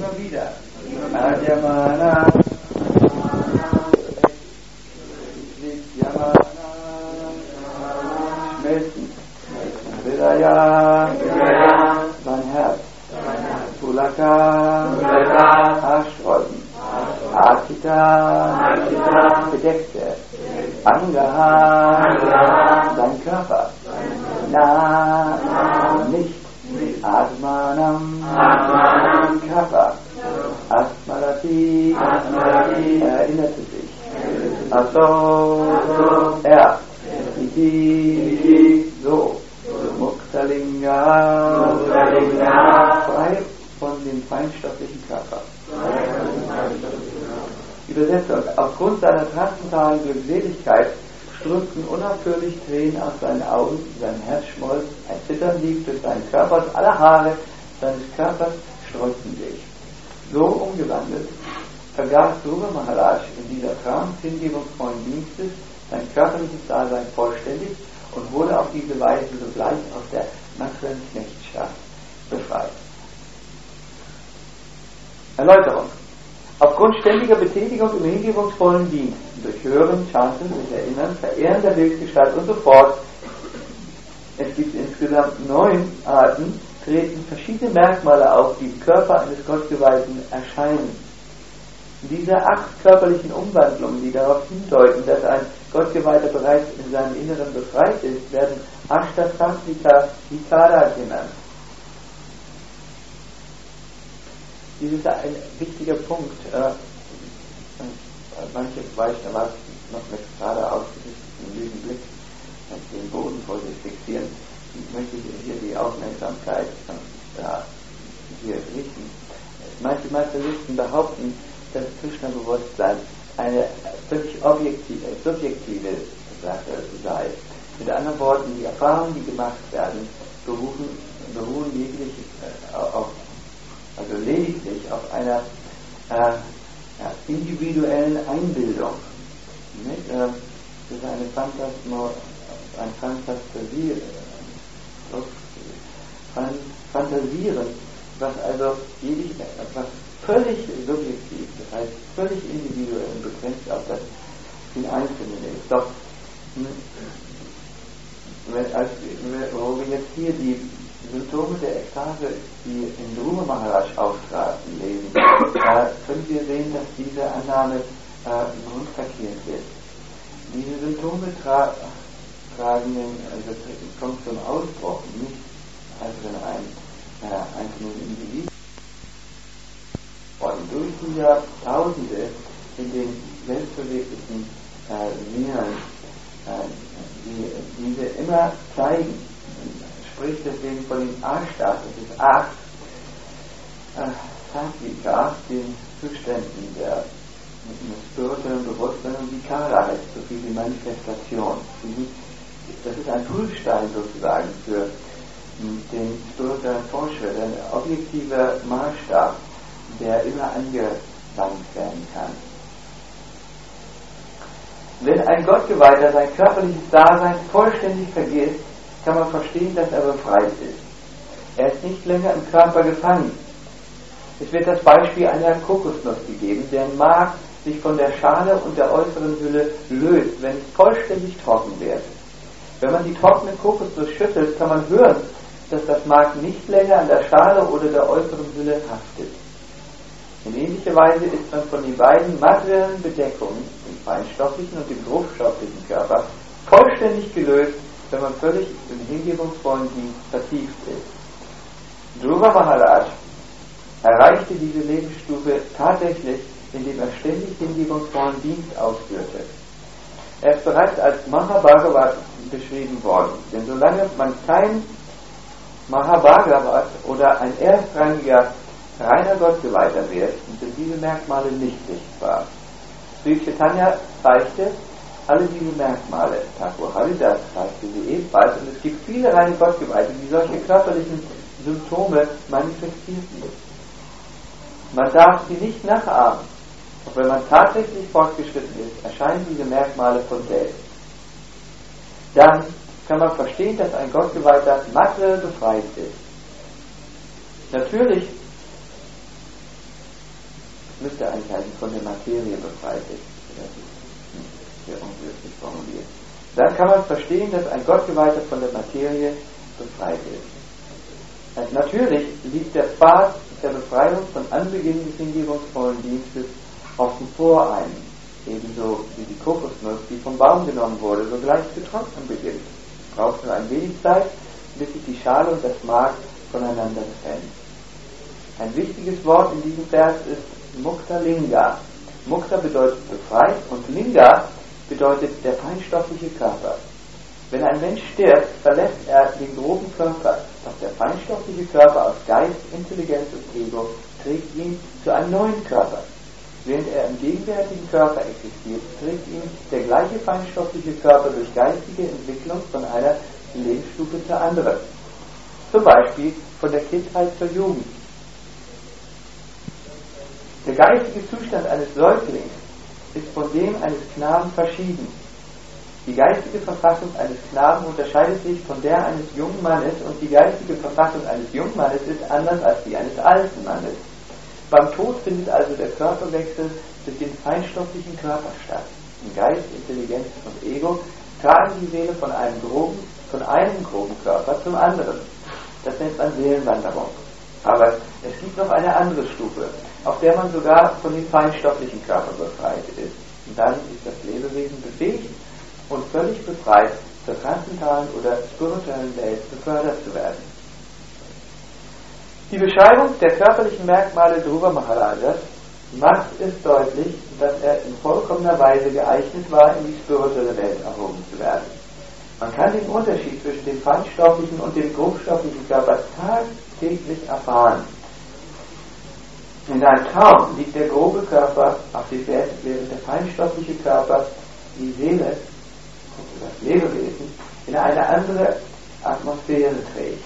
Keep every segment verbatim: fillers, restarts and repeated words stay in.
immer wieder. Adhyamana, Nityamana, Schmelzen, Vidaya, sein Herz, Pulaka, Haarsträuben, Akita, Bedeckte, Angaha, sein Körper, Na, nicht, Atmanam, Körper, Asmarati, er erinnerte sich, Aso, er, Iti, so, Muktalinga, frei von dem feinstofflichen Körper. Übersetzung. Aufgrund seiner transzendentalen Glückseligkeit strömten unaufhörlich Tränen aus seinen Augen, sein Herz schmolz, ein Zittern lief durch seinen Körper und alle Haare seines Körpers sträubten sich. So umgewandelt vergaß Dhruva Maharaj in dieser trance-hingebungsvollen Dienstes sein körperliches Dasein vollständig und wurde auf diese Weise sogleich aus der materiellen Knechtschaft befreit. Erläuterung. Aufgrund ständiger Betätigung im hingebungsvollen Dienst, durch Hören, Chanten, sich Erinnern, Verehren der Bildgestalt und so fort, es gibt insgesamt neun Arten, treten verschiedene Merkmale auf, die im Körper eines Gottgeweihten erscheinen. Diese acht körperlichen Umwandlungen, die darauf hindeuten, dass ein Gottgeweihter bereits in seinem Inneren befreit ist, werden Ashtasatvika Vikara genannt. Dies ist ein wichtiger Punkt. Äh, manche weichen aber noch mit gerade ausgerichteten müden Blick den Boden vor sich fixieren. Ich möchte hier die Aufmerksamkeit äh, hier richten. Manche Materialisten behaupten, dass Krishna-Bewusstsein eine völlig objektive, subjektive Sache sei. Mit anderen Worten, die Erfahrungen, die gemacht werden, beruhen, beruhen jeglich äh, auf also lediglich auf einer äh, ja, individuellen Einbildung. Nicht? Äh, das ist eine Phantasmo, ein Fantasie, äh, Fantasieren, was also jedig, was völlig subjektiv, das heißt völlig individuell und begrenzt auf das den Einzelnen ist. Doch, wenn, als, wo wir jetzt hier die Symptome der Ekstase, die in Dhruva Maharaj auftraten, lesen, da können wir sehen, dass diese Annahme äh, grundverkehrt ist. Diese Symptome tra tragen, also kommt zum Ausbruch, nicht also in einem äh, einzelnen Individuum. Und durch die Jahrtausende in den selbstverwirklichten äh, Seelen, äh, die diese immer zeigen, spricht deswegen von dem A-Staat, das ist acht äh, Sattvika, den Zuständen der spirituellen Bewusstsein, und Vikara heißt so viel wie Manifestation. Das ist ein Prüfstein sozusagen für den spirituellen Fortschritt, ein objektiver Maßstab, der immer angewandt werden kann. Wenn ein Gottgeweihter sein körperliches Dasein vollständig vergisst, kann man verstehen, dass er befreit ist. Er ist nicht länger im Körper gefangen. Es wird das Beispiel einer Kokosnuss gegeben, deren Mark sich von der Schale und der äußeren Hülle löst, wenn es vollständig trocken wird. Wenn man die trockene Kokosnuss schüttelt, kann man hören, dass das Mark nicht länger an der Schale oder der äußeren Hülle haftet. In ähnlicher Weise ist man von den beiden materiellen Bedeckungen, dem feinstofflichen und dem grobstofflichen Körper, vollständig gelöst, wenn man völlig im hingebungsvollen Dienst vertieft ist. Dhruva Maharaj erreichte diese Lebensstufe tatsächlich, indem er ständig hingebungsvollen Dienst ausführte. Er ist bereits als Mahabhagavat beschrieben worden, denn solange man kein Mahabhagavat oder ein erstrangiger reiner Gottgeweihter wird, sind diese Merkmale nicht sichtbar. Sri Chaitanya zeigte alle diese Merkmale. Thakur Haridas zeigte sie ebenfalls, und es gibt viele reine Gottgeweihte, die solche körperlichen Symptome manifestierten. Man darf sie nicht nachahmen. Auch wenn man tatsächlich fortgeschritten ist, erscheinen diese Merkmale von selbst. Dann kann man verstehen, dass ein Gottgeweihter materiell befreit ist. Natürlich müsste eigentlich heißen, von der Materie befreit ist. Das ist sehr unglücklich formuliert. Dann kann man verstehen, dass ein Gottgeweihter von der Materie befreit ist. Also natürlich liegt der Pfad der Befreiung von Anbeginn des hingebungsvollen Dienstes offen vor einem, ebenso wie die Kokosnuss, die vom Baum genommen wurde, sogleich zu trocknen beginnt. Es braucht nur ein wenig Zeit, bis sich die Schale und das Mark voneinander trennen. Ein wichtiges Wort in diesem Vers ist Mukta Linga. Mukta bedeutet befreit und Linga bedeutet der feinstoffliche Körper. Wenn ein Mensch stirbt, verlässt er den groben Körper, doch der feinstoffliche Körper aus Geist, Intelligenz und Ego trägt ihn zu einem neuen Körper. Während er im gegenwärtigen Körper existiert, trägt ihn der gleiche feinstoffliche Körper durch geistige Entwicklung von einer Lebensstufe zur anderen. Zum Beispiel von der Kindheit zur Jugend. Der geistige Zustand eines Säuglings ist von dem eines Knaben verschieden. Die geistige Verfassung eines Knaben unterscheidet sich von der eines jungen Mannes und die geistige Verfassung eines jungen Mannes ist anders als die eines alten Mannes. Beim Tod findet also der Körperwechsel durch den feinstofflichen Körper statt. In Geist, Intelligenz und Ego tragen die Seele von einem groben, von einem groben Körper zum anderen. Das nennt man Seelenwanderung. Aber es gibt noch eine andere Stufe, auf der man sogar von dem feinstofflichen Körper befreit ist. Und dann ist das Lebewesen befähigt und völlig befreit, zur transzendentalen oder spirituellen Welt befördert zu werden. Die Beschreibung der körperlichen Merkmale Dhruva Maharajas macht es deutlich, dass er in vollkommener Weise geeignet war, in die spirituelle Welt erhoben zu werden. Man kann den Unterschied zwischen dem feinstofflichen und dem grobstofflichen Körper tagtäglich erfahren. In einem Traum liegt der grobe Körper auf dem Bett, während der feinstoffliche Körper, die Seele, das Lebewesen, in eine andere Atmosphäre trägt.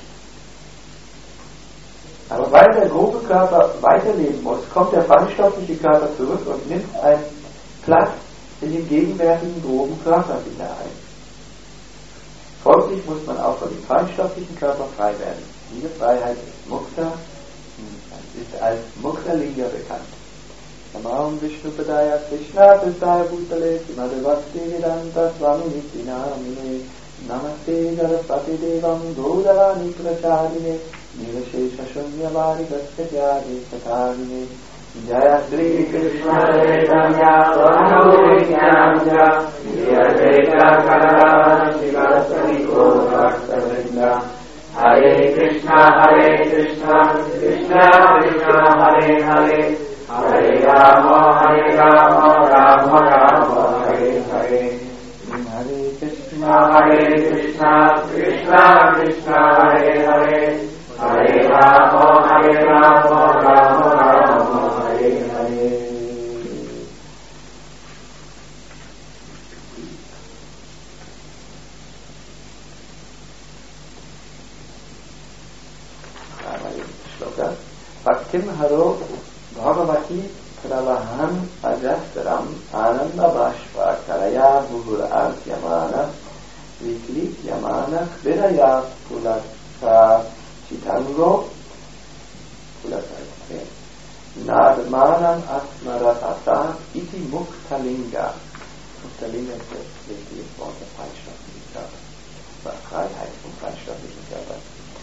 Aber weil der grobe Körper weiterleben muss, kommt der feinstoffliche Körper zurück und nimmt einen Platz in den gegenwärtigen groben Körper wieder ein. Folglich muss man auch von dem feinstofflichen Körper frei werden. Diese Freiheit ist Mukta, ist als Mukta Linga bekannt. Namam Vishnu Padaya Krishna Pistaya Bhutale Simadevasti Vedanta Swami Nityanamine Namaste Saraswati Devam Godavani Prachadine Nirashesha Shunyavadi Gaskatyadi Satarine Jaya Sri Krishna Chaitanya Prabhu Nityananda Nirashesha Karava Shivasari Bhaktavinda Hare Krishna Hare Krishna Krishna Krishna Hare Hare Hare Rama Hare Rama Rama Rama Hare Hare Hare Krishna Hare Krishna Krishna Krishna Hare Hare Hare Rama Hare Rama Rama Rama Hare Hare. Bhaktim Haro Bhagavati Pralahan Ajastaram Ananda Bashva Karaya Bhur Asyamana Viklit Yamana Kviraya Pulaka Chitango Pulaka Nadmanam Asmaratata Iti Muktalinga. Muktalinga ist das wichtige Wort der feinstofflichen Körper. Freiheit vom feinstofflichen Körper.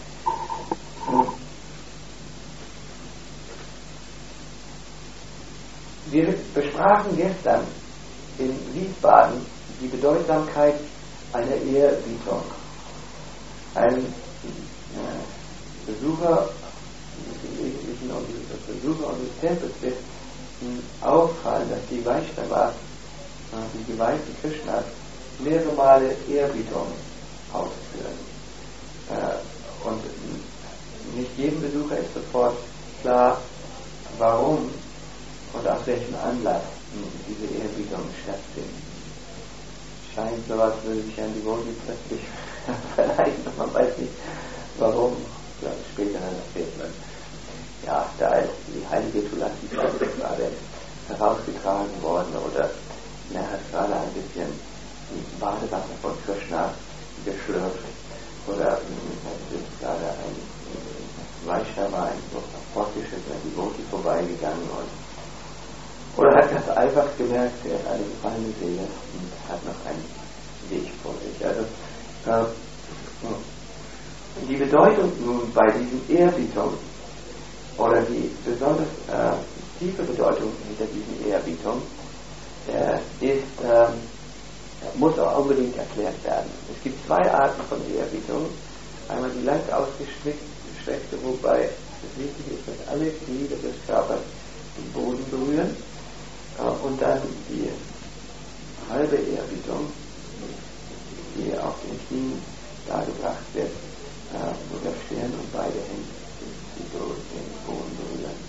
Wir besprachen gestern in Wiesbaden die Bedeutsamkeit einer Ehrerbietung. Ein äh, Besucher, Wesentlichen Besucher unseres Tempels wird auffallen, dass die Vaishnavas, die geweihten Krishnas, mehrere Male Ehrerbietung ausführen. Äh, und nicht jedem Besucher ist sofort klar, warum und aus welchem Anlass diese Ehrerbietungen stattfinden. Scheint sowas würde sich an die Wohnung plötzlich verleihen, man weiß nicht warum. Ich glaube, später erzählt man, ja, da ist die heilige Tulasi gerade herausgetragen worden oder er hat gerade ein bisschen Badewasser von Krishna geschlürft oder es ist gerade ein Vaishnava, ein fortgeschrittener Devotee vorbeigegangen und Oder hat ganz einfach gemerkt, er ist eine gefallene Seele und hat noch einen Weg vor sich. Also äh, die Bedeutung nun bei diesen Ehrerbietung oder die besonders äh, tiefe Bedeutung hinter diesen Ehrerbietung äh, ist, äh, muss auch unbedingt erklärt werden. Es gibt zwei Arten von Ehrerbietung. Einmal die lang ausgestreckte, wobei es wichtig ist, dass alle Glieder des Körpers den Boden berühren. Und dann die halbe Ehrerbietung, die auf den Knien dargebracht wird, wo der Stirn und beide Hände den Boden berühren.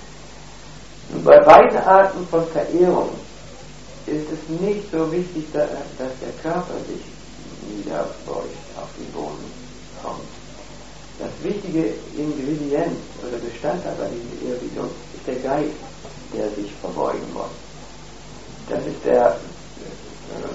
Und bei beiden Arten von Verehrung ist es nicht so wichtig, dass der Körper sich niederbeugt, auf den Boden kommt. Das wichtige Ingredient oder Bestandteil bei dieser Ehrerbietung ist der Geist, der sich verbeugen muss. Das ist der, äh,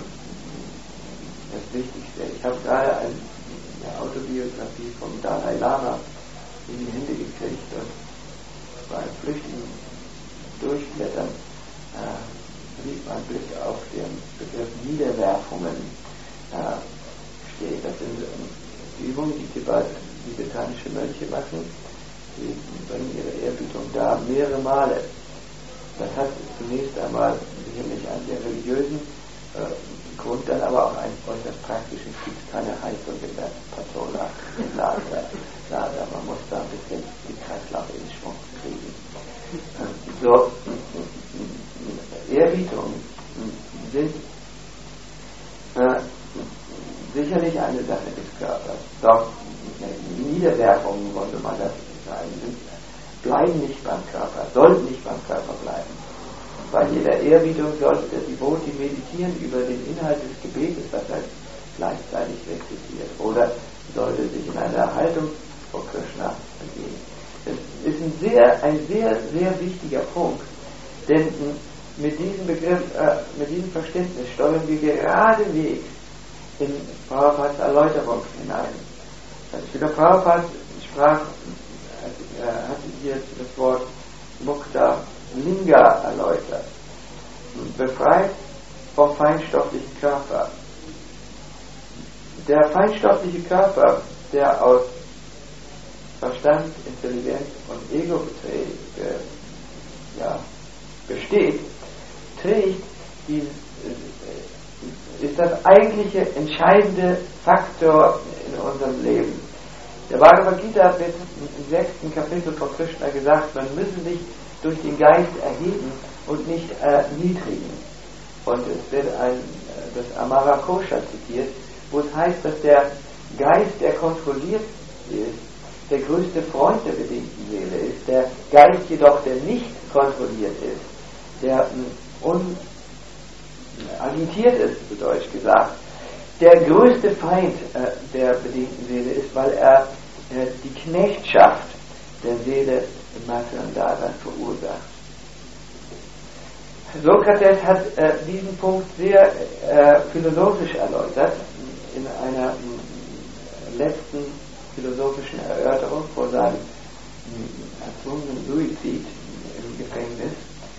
das Wichtigste. Ich habe gerade eine Autobiografie vom Dalai Lama in die Hände gekriegt und beim flüchtigen Durchblättern äh, blieb mein Blick auf den Begriff Niederwerfungen äh, stehen. Das sind äh, Übungen, die Tibet, tibetanische Mönche machen. Die bringen ihre Ehrerbietung da mehrere Male. Das hat zunächst einmal sicherlich einen sehr religiösen äh, Grund, dann aber auch einen äußerst praktischen. Es gibt keine Heizung in der Patola im Lager. Man muss da ein bisschen die Kreislauf in Schwung kriegen. Äh, so, Ehrerbietungen sind äh, sicherlich eine Sache des Körpers. Doch Niederwerfungen, wollte man das sagen, sind bleiben nicht beim Körper, sollten nicht beim Körper bleiben. Bei jeder Ehrerbietung sollte der Devoti meditieren über den Inhalt des Gebetes, was er gleichzeitig rezitiert, oder sollte sich in einer Haltung vor Krishna begeben. Das ist ein sehr, ein sehr, sehr wichtiger Punkt, denn mit diesem Begriff, äh, mit diesem Verständnis steuern wir geradewegs in Prabhupads Erläuterung hinein. Also Srila Prabhupada sprach Er hatte hier das Wort Mukta Linga erläutert. Befreit vom feinstofflichen Körper. Der feinstoffliche Körper, der aus Verstand, Intelligenz und Ego äh, ja, besteht, trägt die, äh, ist das eigentliche entscheidende Faktor in unserem Leben. Der Bhagavad Gita wird im sechsten Kapitel von Krishna gesagt, man müsse sich durch den Geist erheben und nicht erniedrigen. Und es wird ein, das Amara Kosha zitiert, wo es heißt, dass der Geist, der kontrolliert ist, der größte Freund der bedingten Seele ist. Der Geist jedoch, der nicht kontrolliert ist, der unagitiert ist, zu Deutsch gesagt, der größte Feind äh, der bedingten Seele ist, weil er äh, die Knechtschaft der Seele im materiellen Dasein verursacht. Sokrates hat äh, diesen Punkt sehr äh, philosophisch erläutert in einer äh, letzten philosophischen Erörterung vor seinem äh, erzwungenen Suizid im Gefängnis.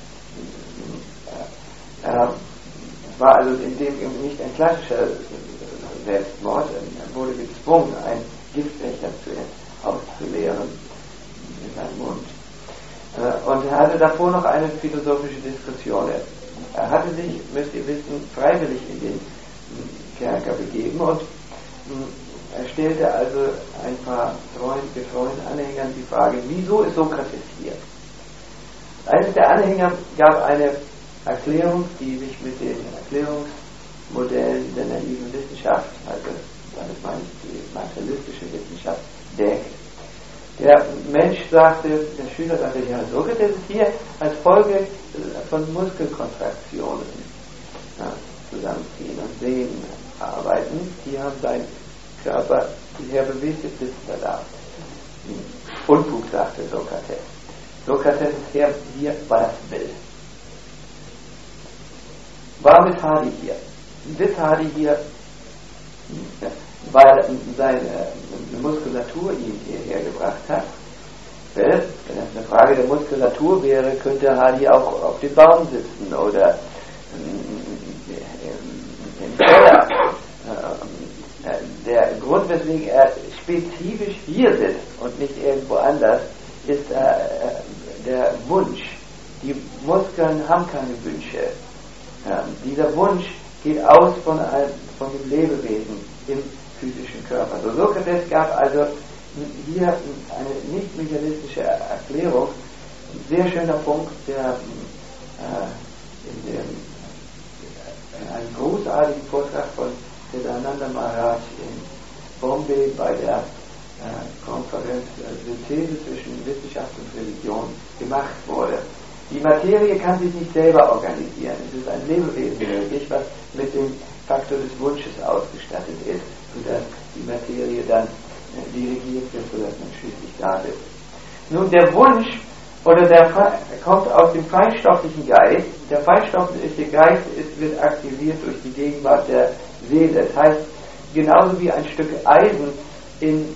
Äh, äh, war also in dem nicht ein klassischer Selbstmord, er wurde gezwungen, einen Giftbecher auszuleeren in seinem Mund. Und er hatte davor noch eine philosophische Diskussion. Er hatte sich, müsst ihr wissen, freiwillig in den Kerker begeben und er stellte also ein paar getreuen Anhängern die Frage, wieso ist Sokrates hier? Eines der Anhänger gab eine Erklärung, die sich mit den Erklärungsmodellen der naiven Wissenschaft, also damit meine ich die materialistische Wissenschaft, deckt. Der Mensch sagte, der Schüler sagte, ja, Sokrates ist hier als Folge von Muskelkontraktionen ja, zusammenziehen und Sehnen arbeiten. Die haben seinen Körper hierher bewegt, jetzt sitzt er da. Unfug, sagte Sokrates. Sokrates ist hier, hier weil er es will. Warum ist Hadi hier? Sitzt Hadi hier, weil seine Muskulatur ihn hierher gebracht hat? Weil wenn das eine Frage der Muskulatur wäre, könnte Hardy auch auf dem Baum sitzen oder im Keller. Der Grund, weswegen er spezifisch hier sitzt und nicht irgendwo anders, ist der Wunsch. Die Muskeln haben keine Wünsche. Dieser Wunsch geht aus von, einem, von dem Lebewesen im physischen Körper. So Sokrates gab also hier eine nicht mechanistische Erklärung. Ein sehr schöner Punkt, der äh, in, dem, in einem großartigen Vortrag von Siddhananda Maharaj in Bombay bei der äh, Konferenz äh, Synthese zwischen Wissenschaft und Religion gemacht wurde. Die Materie kann sich nicht selber organisieren. Es ist ein Lebewesen möglich, was mit dem Faktor des Wunsches ausgestattet ist, sodass die Materie dann dirigiert wird, sodass man schließlich da ist. Nun, der Wunsch oder der kommt aus dem feinstofflichen Geist. Der feinstoffliche Geist ist, wird aktiviert durch die Gegenwart der Seele. Das heißt, genauso wie ein Stück Eisen in,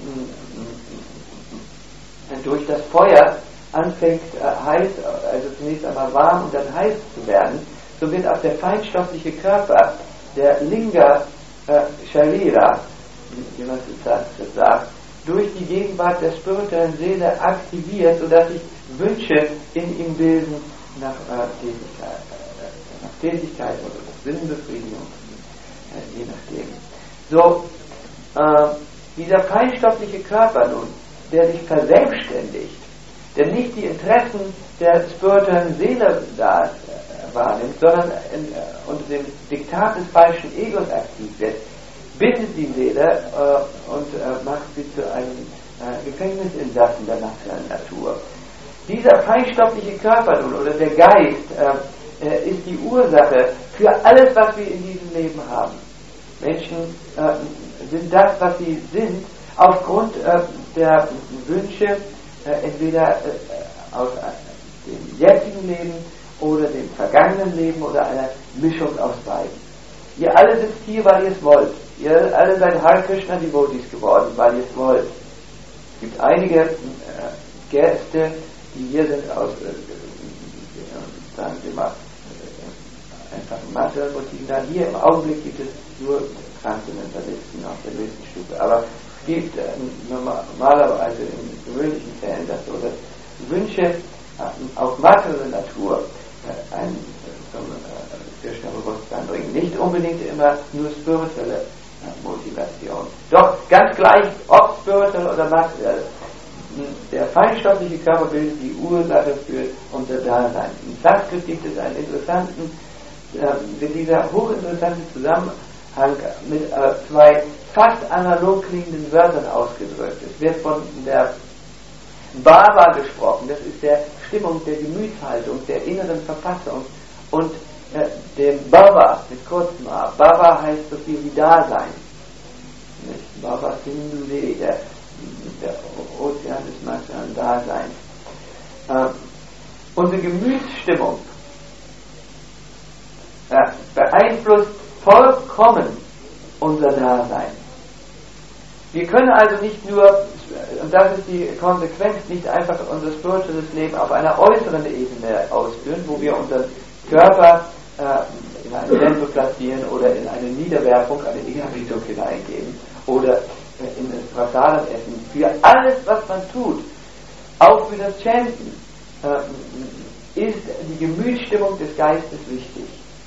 durch das Feuer anfängt äh, heiß, also zunächst einmal warm und dann heiß zu werden, so wird auch der feinstoffliche Körper, der Linga äh, Sharira, wie man es sagt, durch die Gegenwart der spirituellen Seele aktiviert, sodass sich Wünsche in ihm bilden nach äh, Tätigkeit, äh, nach Tätigkeit oder nach Sinnbefriedigung, äh, je nachdem. So, äh, dieser feinstoffliche Körper nun, der sich verselbstständigt, der nicht die Interessen der spirituellen Seele da äh, wahrnimmt, sondern in, äh, unter dem Diktat des falschen Egos aktiv wird, bindet die Seele äh, und äh, macht sie zu einem äh, Gefängnisinsassen der materiellen Natur. Dieser feinstoffliche Körper nun, oder der Geist äh, äh, ist die Ursache für alles, was wir in diesem Leben haben. Menschen äh, sind das, was sie sind, aufgrund äh, der Wünsche, Äh, entweder äh, aus äh, dem jetzigen Leben oder dem vergangenen Leben oder einer Mischung aus beiden. Ihr alle sitzt hier, weil ihr es wollt. Ihr alle seid Hare Krishna Devotees geworden, weil ihr es wollt. Es gibt einige äh, Gäste, die hier sind aus, äh, sagen wir mal, äh, einfach materiellen Motiven. Hier im Augenblick gibt es nur Transzendentalisten auf der höchsten Stufe. Aber es gibt äh, normalerweise in gewöhnlichen Fällen das so, dass Wünsche äh, auf materielle Natur äh, ein zum äh, Krishna-Bewusstsein bringen. Nicht unbedingt immer nur spirituelle äh, Motivation. Doch ganz gleich, ob spirituell oder materiell, der feinstoffliche Körper bildet die Ursache für unser Dasein. In Sanskrit gibt es einen interessanten, äh, dieser hochinteressante Zusammenhang mit äh, zwei fast analog klingenden Wörtern ausgedrückt. Es wird von der Bhava gesprochen, das ist der Stimmung, der Gemütshaltung, der inneren Verfassung, und äh, dem Bhava mit kurzem A. Bhava heißt so viel wie Dasein. Nicht? Bhava Sindhu, der, der Ozean des materiellen Daseins. Äh, unsere Gemütsstimmung äh, beeinflusst vollkommen unser Dasein. Wir können also nicht nur, und das ist die Konsequenz, nicht einfach unser spirituelles Leben auf einer äußeren Ebene ausführen, wo wir unseren Körper äh, in einen Tempel platzieren oder in eine Niederwerfung, eine Ehrerbietung hineingeben oder äh, in das Prasadenessen. Für alles, was man tut, auch für das Chanten, äh, ist die Gemütsstimmung des Geistes wichtig.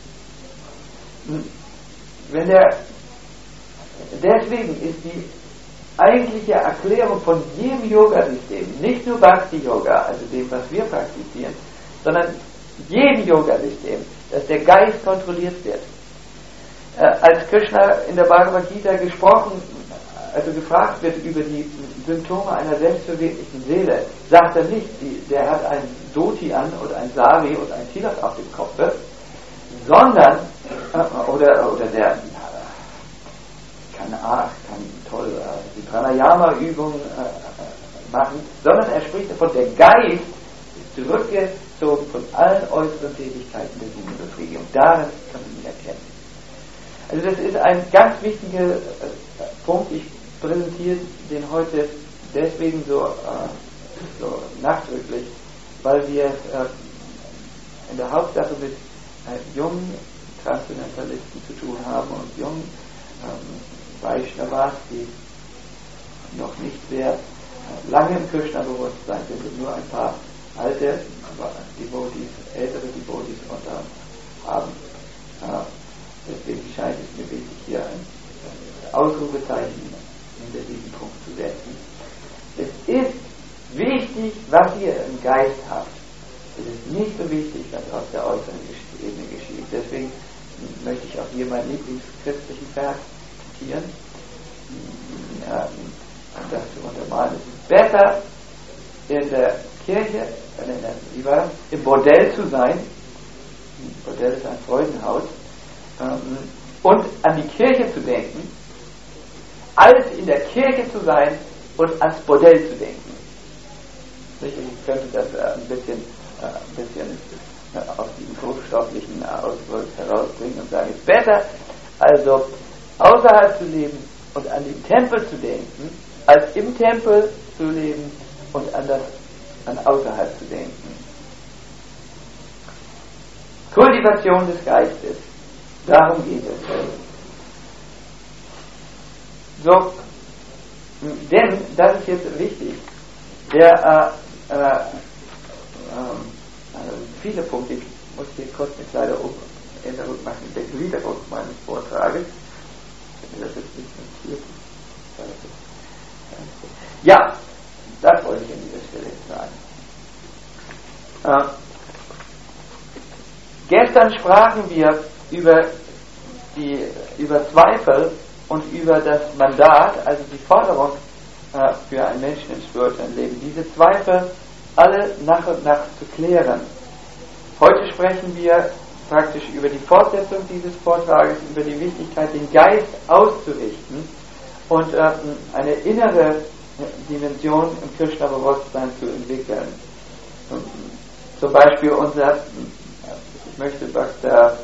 Wenn der, deswegen ist die eigentliche Erklärung von jedem Yoga-System, nicht nur Bhakti-Yoga, also dem, was wir praktizieren, sondern jedem Yoga-System, dass der Geist kontrolliert wird. Äh, als Krishna in der Bhagavad Gita gesprochen, also gefragt wird über die Symptome einer selbstverwirklichten Seele, sagt er nicht, die, der hat ein Dhoti an oder ein Sari und ein Tilak auf dem Kopf, sondern, äh, oder, oder der kann, ach, kann toll äh, die Pranayama-Übung äh, machen, sondern er spricht davon, der Geist ist zurückgezogen von allen äußeren Tätigkeiten der Sinnbefriedigung. Darin kann man ihn erkennen. Also das ist ein ganz wichtiger äh, Punkt. Ich präsentiere den heute deswegen so, äh, so nachdrücklich, weil wir äh, in der Hauptsache mit äh, jungen Transzendentalisten zu tun haben und jungen ähm, Vaishnavas, die noch nicht sehr äh, lange im Krishna-Bewusstsein sind und nur ein paar alte Devotees, ältere Devotees unter haben. Äh, deswegen scheint es mir wichtig, hier ein, ein Ausrufezeichen hinter diesen Punkt zu setzen. Es ist wichtig, was ihr im Geist habt. Es ist nicht so wichtig, was auf der äußeren Ebene geschieht. Deswegen möchte ich auch hier meinen lieblingschristlichen Vers zitieren, ja, um das zu untermalen. Es ist besser, in der Kirche, wie war das? Im Bordell zu sein. Bordell ist ein Freudenhaus. Ähm, und an die Kirche zu denken, als in der Kirche zu sein und ans Bordell zu denken. Ich könnte das äh, ein bisschen, äh, ein bisschen äh, aus diesem hochstofflichen Ausdruck herausbringen und sagen, es ist besser, also außerhalb zu leben und an den Tempel zu denken, als im Tempel zu leben und an das an außerhalb zu denken. Kultivation des Geistes, darum geht es. So, denn, das ist jetzt wichtig, der, äh, äh, äh, viele Punkte, ich muss hier kurz eine kleine Änderung machen in der Gliederung meines Vortrages. Das ist nicht notiert. Ja, das wollte ich an dieser Stelle sagen. Äh, gestern sprachen wir über, die, über Zweifel und über das Mandat, also die Forderung äh, für einen Menschen im spirituellen Leben, diese Zweifel alle nach und nach zu klären. Heute sprechen wir praktisch über die Fortsetzung dieses Vortrages, über die Wichtigkeit, den Geist auszurichten und äh, eine innere Dimension im Krishna-Bewusstsein zu entwickeln. Und zum Beispiel unser, ich möchte Doktor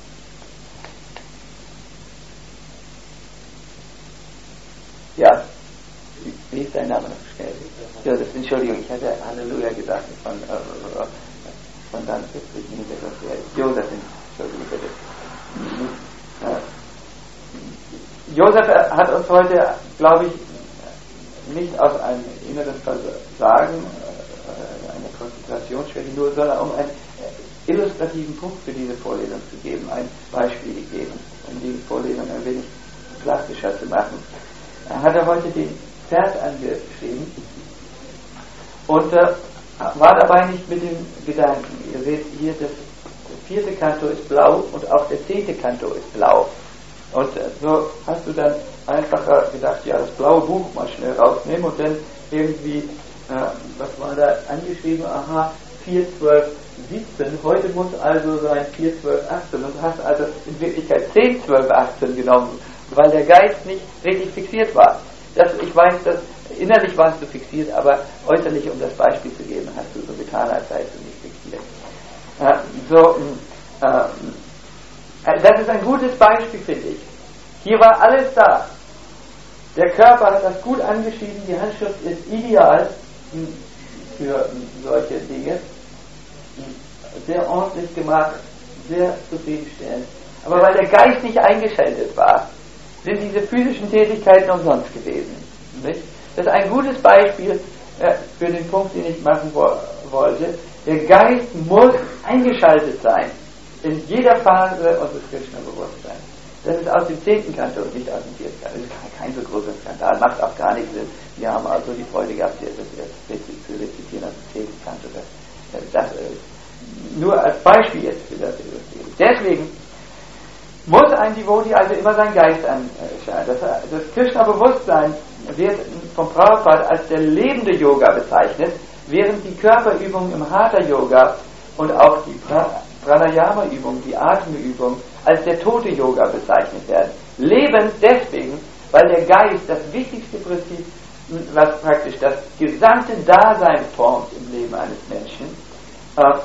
ja, wie ist dein Name noch schnell? Ja, das, Entschuldigung, ich hatte Halleluja gesagt von, äh, von dann Josef, Entschuldigung bitte. Äh, Josef hat uns heute, glaube ich, nicht aus einem inneren Versagen, äh, einer Konzentrationsschwäche nur, sondern um einen äh, illustrativen Punkt für diese Vorlesung zu geben, ein Beispiel gegeben, um die Vorlesung ein wenig plastischer zu machen. Er hat er heute den Vers angeschrieben und äh, war dabei nicht mit dem Gedanken. Ihr seht hier, das vierte Kanto ist blau und auch der zehnte Kanto ist blau. Und äh, so hast du dann einfacher gedacht, ja, das blaue Buch mal schnell rausnehmen und dann irgendwie, äh, was war da angeschrieben? Aha, vier, zwölf, siebzehn. Heute muss also sein vier, zwölf, achtzehn. Und du hast also in Wirklichkeit zehn, zwölf, achtzehn genommen, weil der Geist nicht richtig fixiert war. Das, ich weiß, dass innerlich warst du fixiert, aber äußerlich, um das Beispiel zu geben, hast du so getan, als seist du nicht fixiert. Äh, so, äh, das ist ein gutes Beispiel, finde ich. Hier war alles da. Der Körper hat das gut angeschrieben, die Handschrift ist ideal für solche Dinge. Sehr ordentlich gemacht, sehr zufriedenstellend. Aber weil der Geist nicht eingeschaltet war, sind diese physischen Tätigkeiten umsonst gewesen. Nicht? Das ist ein gutes Beispiel äh, für den Punkt, den ich machen wo- wollte. Der Geist muss eingeschaltet sein in jeder Phase unseres Krishna-Bewusstseins. Das ist aus dem zehnten Kanto und nicht aus dem vierten Kanto. Das ist kein so großer Skandal, macht auch gar nichts Sinn. Wir haben also die Freude gehabt, das zu rezitieren aus dem zehnten Kanto. Das, das äh, nur als Beispiel jetzt für das illustrieren. Deswegen muss ein Devotee also immer seinen Geist anschauen. Das, das Krishna-Bewusstsein wird vom Prabhupada als der lebende Yoga bezeichnet, während die Körperübungen im Hatha-Yoga und auch die pra- Pranayama-Übung, die Atemübung, als der tote Yoga bezeichnet werden. Lebend deswegen, weil der Geist das wichtigste Prinzip, was praktisch das gesamte Dasein formt im Leben eines Menschen, äh,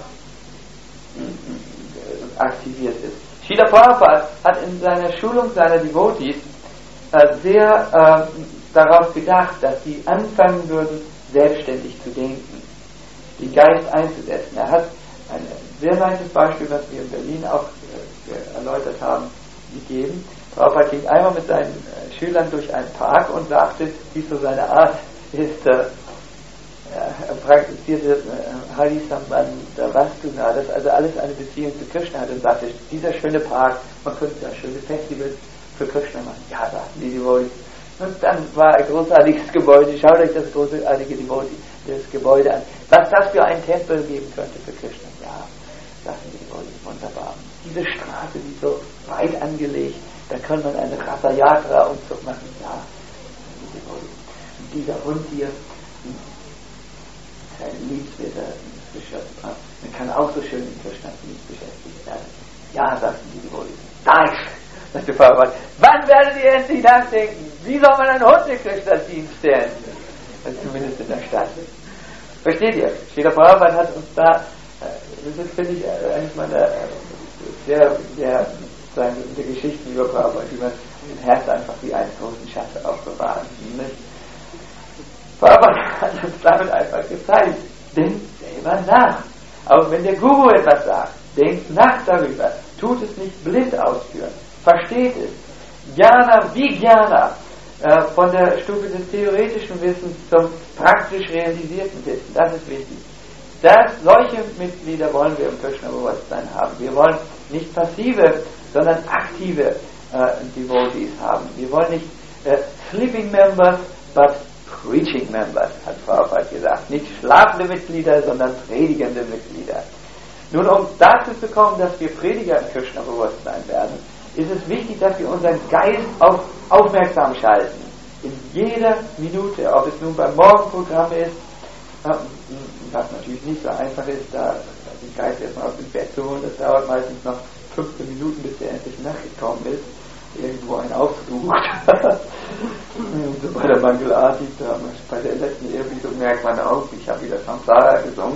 aktiviert ist. Srila Prabhupada hat in seiner Schulung seiner Devotees äh, sehr äh, darauf gedacht, dass sie anfangen würden, selbstständig zu denken. den Geist einzusetzen. Er hat ein sehr nices Beispiel, was wir in Berlin auch äh, erläutert haben, gegeben. Prabhupada ging einmal mit seinen äh, Schülern durch einen Park und sagte, wie so seine Art ist, äh, er praktizierte äh, Hari Sambandha Vastuna, das also alles eine Beziehung zu Krishna hat, und sagte, dieser schöne Park, man könnte da schöne Festivals für Krishna machen. Ja, sagten die Devotees. Und dann war ein großartiges Gebäude, schaut euch das großartige Devotee, das Gebäude an, was das für einen Tempel geben könnte für Krishna. Ja, sagten die Devotees, wunderbar. Diese Straße, die ist so weit angelegt, da kann man eine Ratha Yatra Umzug machen. Ja, die Devotees. Und dieser Hund hier, ein liebenswerter Geschöpf. Man kann auch so schön in Krishnas Dienst beschäftigt werden. Ja, sagten die Devotees. Nein, sagte Prabhupada, wann werdet ihr endlich nachdenken? Wie soll man einen Hund in Krishnas Dienst stellen? Also zumindest in der Stadt. Versteht ihr? Srila Prabhupada hat uns da, das ist, finde ich, eines meiner sehr, sehr, sagen wir, Geschichten über Prabhupada, die man im Herz einfach wie einen großen Schatz aufbewahren. Nicht? Prabhupada hat uns damit einfach gezeigt, denkt selber nach. Auch wenn der Guru etwas sagt, denkt nach darüber. Tut es nicht blind ausführen. Versteht es. Jnana wie Jnana, äh, von der Stufe des theoretischen Wissens zum praktisch realisierten Wissen. Das ist wichtig. Das, solche Mitglieder wollen wir im Krishna-Bewusstsein haben. Wir wollen nicht passive, sondern aktive äh, Devotees haben. Wir wollen nicht äh, sleeping members, but preaching members, hat Prabhupada gesagt. Nicht schlafende Mitglieder, sondern predigende Mitglieder. Nun, um dazu zu kommen, dass wir Prediger im Krishna-Bewusstsein werden, ist es wichtig, dass wir unseren Geist auf, aufmerksam schalten. In jeder Minute, ob es nun beim Morgenprogramm ist, was natürlich nicht so einfach ist, da den Geist erstmal aus dem Bett zu holen, das dauert meistens noch fünfzehn Minuten, bis er endlich nachgekommen ist, irgendwo einen aufgesucht. So bei der Mangalarti, bei der letzten Ehrbietung merkt man auch, ich habe wieder Samsara gesungen.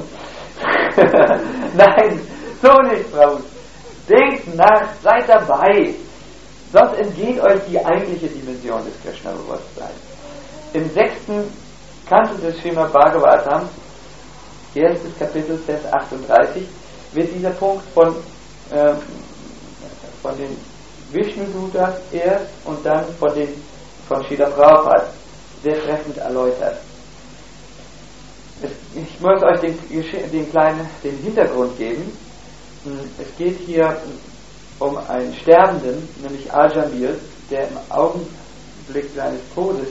Nein, so nicht, Frau. Denkt nach, seid dabei. Sonst entgeht euch die eigentliche Dimension des Krishna-Bewusstseins. Im sechsten Kanto des Srimad Bhagavatam, erstes Kapitel, Vers achtunddreißig, wird dieser Punkt von, äh, von den Vishnu-Dutas erst und dann von, den, von Srila Prabhupada sehr treffend erläutert. Es, ich muss euch den, den kleinen den Hintergrund geben. Es geht hier um einen Sterbenden, nämlich Ajamil, der im Augenblick seines Todes,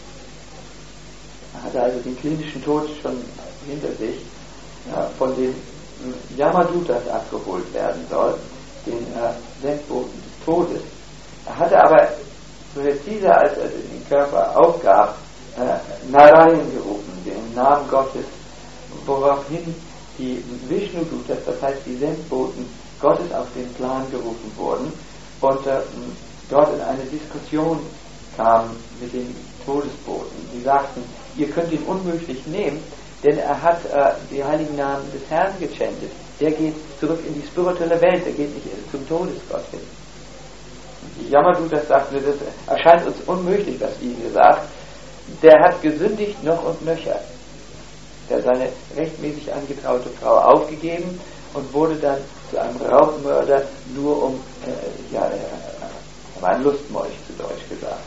er hatte also den klinischen Tod schon hinter sich, ja, von den Yamadutas abgeholt werden soll, den äh, Sendboten des Todes. Er hatte aber präzise, als er den Körper aufgab, äh, Narayan gerufen, den Namen Gottes, woraufhin die Vishnu-Dutas, das heißt die Sendboten Gottes, auf den Plan gerufen wurden und äh, dort in eine Diskussion kam mit den Todesboten. Sie sagten, ihr könnt ihn unmöglich nehmen, denn er hat äh, die heiligen Namen des Herrn gechantet. Der geht zurück in die spirituelle Welt, der geht nicht zum Todesgott hin. Die Yamadutas sagten, das erscheint uns unmöglich, was ihr hier sagt. Der hat gesündigt noch und nöcher. Der hat seine rechtmäßig angetraute Frau aufgegeben und wurde dann zu einem Raubmörder, nur um, äh, ja, er war ein Lustmolch, zu Deutsch gesagt.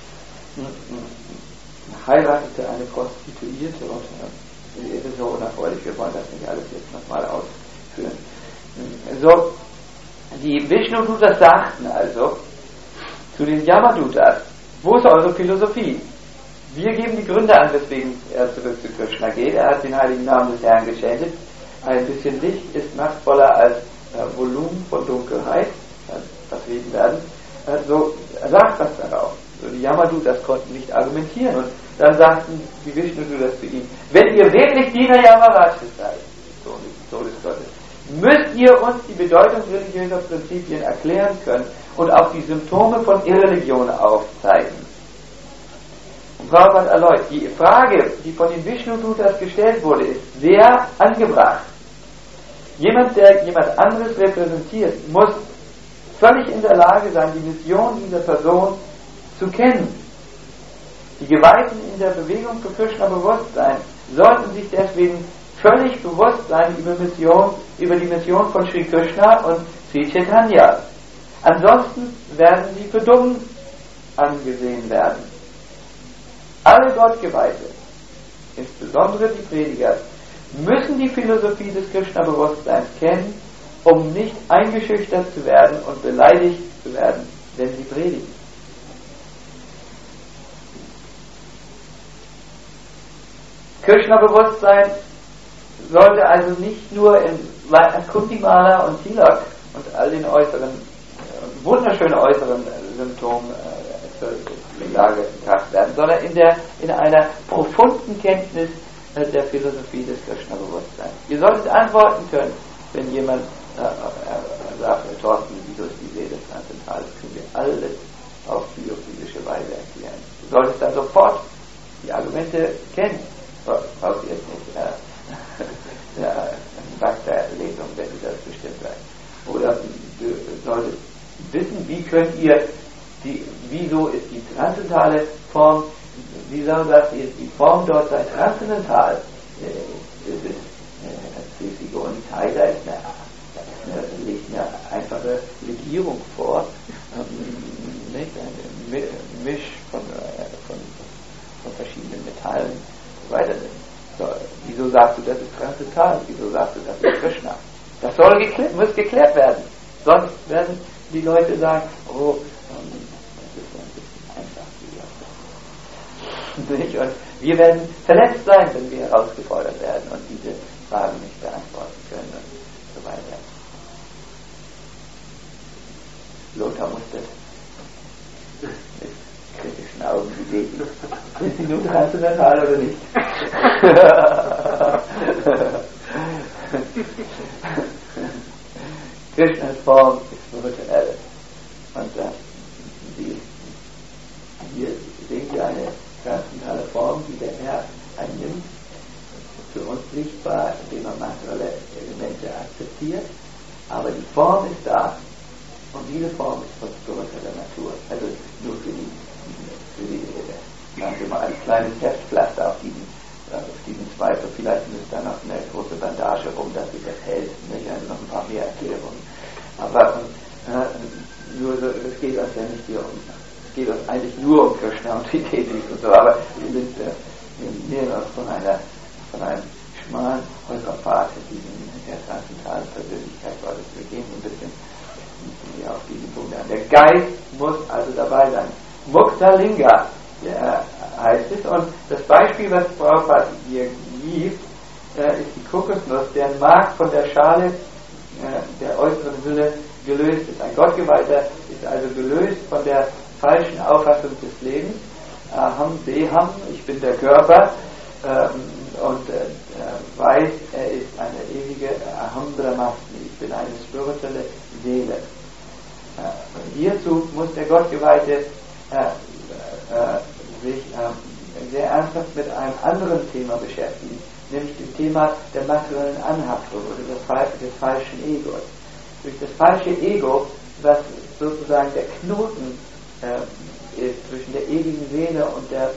Er heiratete eine Prostituierte und äh, ist so unerfreulich, wir wollen das nicht alles jetzt nochmal ausführen. So, die Vishnu-Dutas sagten also zu den Yamadutas, wo ist eure Philosophie? Wir geben die Gründe an, weswegen er zurück zu Krishna geht. Er hat den heiligen Namen des Herrn geschändet. Ein bisschen Licht ist machtvoller als äh, Volumen von Dunkelheit, kann vertreten werden. Äh, so, er sagt was darauf. So, die Yamadutas konnten nicht argumentieren. Und dann sagten die Vishnu-Dutas zu ihm, wenn ihr wirklich Diener Yamarajas seid, Todesgottes, müsst ihr uns die Bedeutung religiöser Prinzipien erklären können und auch die Symptome von Irreligion aufzeigen. Und Prabhupada erläutert, die Frage, die von den Vishnu-Dutas gestellt wurde, ist sehr angebracht. Jemand, der jemand anderes repräsentiert, muss völlig in der Lage sein, die Mission dieser Person zu kennen. Die Geweihten in der Bewegung für Krishna-Bewusstsein sollten sich deswegen völlig bewusst sein über, Mission, über die Mission von Sri Krishna und Sri Chaitanya. Ansonsten werden sie für dumm angesehen werden. Alle Gottgeweihte, insbesondere die Prediger, müssen die Philosophie des Krishna-Bewusstseins kennen, um nicht eingeschüchtert zu werden und beleidigt zu werden, wenn sie predigen. Krishna-Bewusstsein sollte also nicht nur in Kuntimala und Tilak und all den äußeren, äh, wunderschönen äußeren äh, Symptomen äh, zur Lage gebracht werden, sondern in, der, in einer profunden Kenntnis äh, der Philosophie des Krishna-Bewusstseins. Ihr solltet antworten können, wenn jemand äh, äh, sagt, äh, Thorsten, wieso ist die Seele transzendental? Das können wir alles auf biophysische Weise erklären. Du solltest dann sofort die Argumente kennen. Brauchst du jetzt nicht äh, ja, Bhakta-Lesung, wenn du das bestimmt weißt. Oder du solltest wissen, wie könnt ihr, die, wieso ist die transzendentale Form, wieso sagt ihr, die Form dort sei transzendental? Äh, das ist äh, und da ist eine, eine, legt eine einfache Legierung vor, ähm, nicht? Ein Misch von, äh, von, von verschiedenen Metallen. Weiter. So, wieso sagst du, das ist transzendental? Wieso sagst du, das ist Krishna? Das soll geklärt, muss geklärt werden. Sonst werden die Leute sagen, oh, das ist ja ein bisschen einfach. Nicht? Und wir werden verletzt sein, wenn wir herausgefordert werden und diese Fragen nicht beantworten können und so weiter. Lothar musste mit kritischen Augen überlegen. Sind sie nun transzendental oder nicht? Krishnas Form ist spirituell. Und äh, die, hier sehen wir eine transzendentale Form, die der Herr einnimmt, für uns sichtbar, indem er materielle Elemente akzeptiert. Aber die Form ist da. Und diese Form ist von spiritueller Natur. Also nur für die, für die sagen wir mal, ein kleines Heftpflaster auf diesen, auf diesen Zweifel. Vielleicht müsste da noch eine große Bandage rum, dass sich das hält. Nicht? Also noch ein paar mehr Erklärungen. Aber äh, nur so, es geht uns ja nicht hier um, es geht uns eigentlich nur um Krishna und die Devis und so. Aber wir sind, äh, wir nähern uns von einer, von einem schmalen Holperpfad in diesem der transzendentalen Persönlichkeit Gottes. Wir gehen ein bisschen ja, auf diesen Punkt an. Der Geist muss also dabei sein. Mukta Linga, der heißt es. Und das Beispiel, was Prabhupada hier gibt, äh, ist die Kokosnuss, deren Mark von der Schale äh, der äußeren Hülle gelöst ist. Ein Gottgeweihter ist also gelöst von der falschen Auffassung des Lebens. Aham, Beham, ich bin der Körper, ähm, und äh, weiß, er ist eine ewige Aham Brahmasmi, ich bin eine spirituelle Seele. Äh, hierzu muss der Gottgeweihte äh, äh, sich äh, sehr ernsthaft mit einem anderen Thema beschäftigen, nämlich dem Thema der materiellen Anhaftung oder des, des falschen Egos. Durch das falsche Ego, was sozusagen der Knoten äh, ist zwischen der ewigen Seele und der,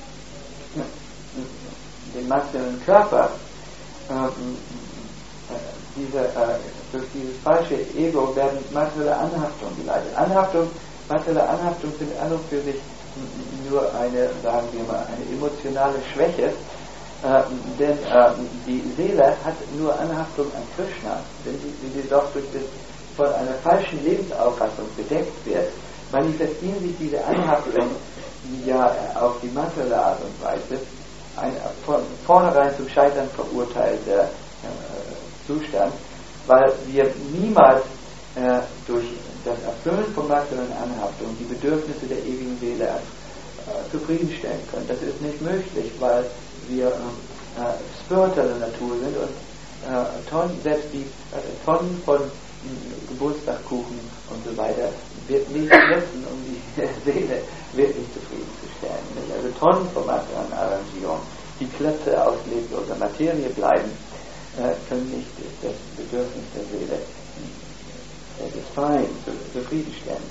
äh, dem materiellen Körper, äh, äh, diese, äh, durch dieses falsche Ego werden materielle Anhaftungen geleitet. Anhaftung, materielle Anhaftung sind an und für sich nur eine, sagen wir mal, eine emotionale Schwäche, äh, denn äh, die Seele hat nur Anhaftung an Krishna. Wenn sie, wenn sie doch durch das, von einer falschen Lebensauffassung bedeckt wird, manifestieren sich diese Anhaftung ja auf die materielle Art und Weise ein von vornherein zum Scheitern verurteilter äh, Zustand, weil wir niemals äh, durch das Erfüllen von materiellen Anhaftungen die Bedürfnisse der ewigen Seele äh, zufriedenstellen können. Das ist nicht möglich, weil wir äh, spirituelle Natur sind und äh, Tonnen, selbst die äh, Tonnen von äh, Geburtstagskuchen und so weiter wird nicht nutzen, um die Seele wirklich zufriedenzustellen. Nicht? Also Tonnen von materiellen Arrangierungen, die Klötze aus lebloser Materie bleiben, äh, können nicht das Bedürfnis der Seele satisfying, zufriedenstellen.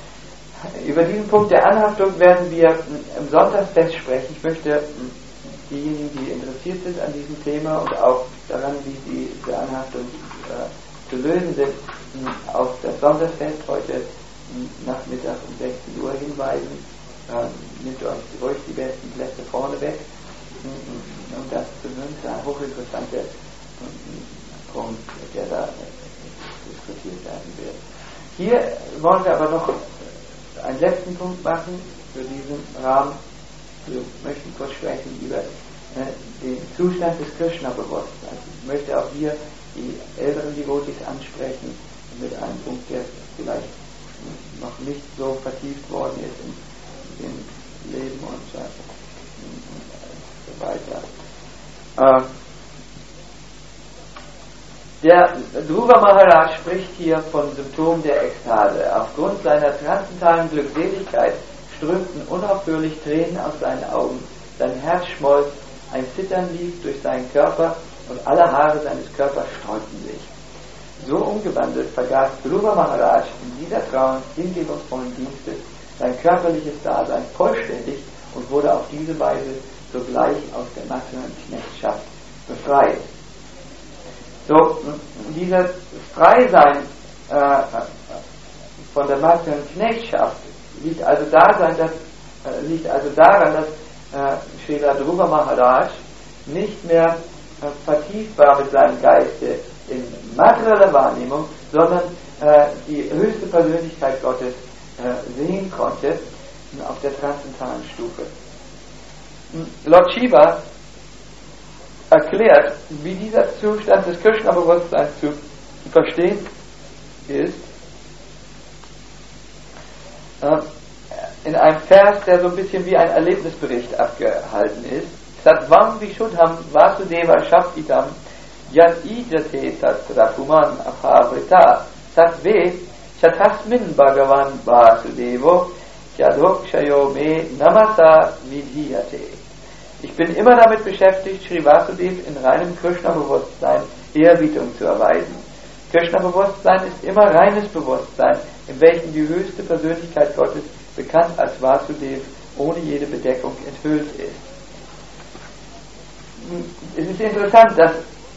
Über diesen Punkt der Anhaftung werden wir am Sonntagsfest sprechen. Ich möchte diejenigen, die interessiert sind an diesem Thema und auch daran, wie die Anhaftung äh, zu lösen sind, auf das Sonntagfest heute Nachmittag um sechzehn Uhr hinweisen. Ähm, nehmt euch ruhig die besten Plätze vorne weg, um das zu hören. Das ist ein hochinteressanter Punkt, der da diskutiert werden wird. Hier wollen wir aber noch einen letzten Punkt machen für diesen Rahmen. Wir möchten kurz sprechen über äh, den Zustand des Krishna-Bewusstseins. Ich möchte auch hier die älteren Devotis ansprechen mit einem Punkt, der vielleicht noch nicht so vertieft worden ist in, im Leben und äh, so weiter. Äh, Der Dhruva Maharaj spricht hier von Symptomen der Ekstase. Aufgrund seiner transzendentalen Glückseligkeit strömten unaufhörlich Tränen aus seinen Augen, sein Herz schmolz, ein Zittern lief durch seinen Körper und alle Haare seines Körpers sträubten sich. So umgewandelt vergaß Dhruva Maharaj in dieser trauen, hingebungsvollen Dienste sein körperliches Dasein vollständig und wurde auf diese Weise sogleich aus der materiellen Knechtschaft befreit. So, dieses Freisein äh, von der materiellen Knechtschaft liegt also, daran, dass, äh, liegt also daran, dass äh, Srila Dhruva Maharaj nicht mehr äh, vertieft war mit seinem Geiste in materieller Wahrnehmung, sondern äh, die höchste Persönlichkeit Gottes äh, sehen konnte auf der transzendentalen Stufe. Lord Shiva erklärt, wie dieser Zustand des Krishna-Bewusstseins zu verstehen ist, in einem Vers, der so ein bisschen wie ein Erlebnisbericht abgehalten ist. Satvam Vishudham Vasudeva Shaktitam Yat Ijate Tatrapuman Ahavrita Tatve Chatasmin Bhagavan Vasudevo Yadokshayo Me Namasa Vidhiyate. Ich bin immer damit beschäftigt, Sri Vasudev in reinem Krishna-Bewusstsein Ehrerbietung zu erweisen. Krishna-Bewusstsein ist immer reines Bewusstsein, in welchem die höchste Persönlichkeit Gottes, bekannt als Vasudev, ohne jede Bedeckung enthüllt ist. Es ist interessant, dass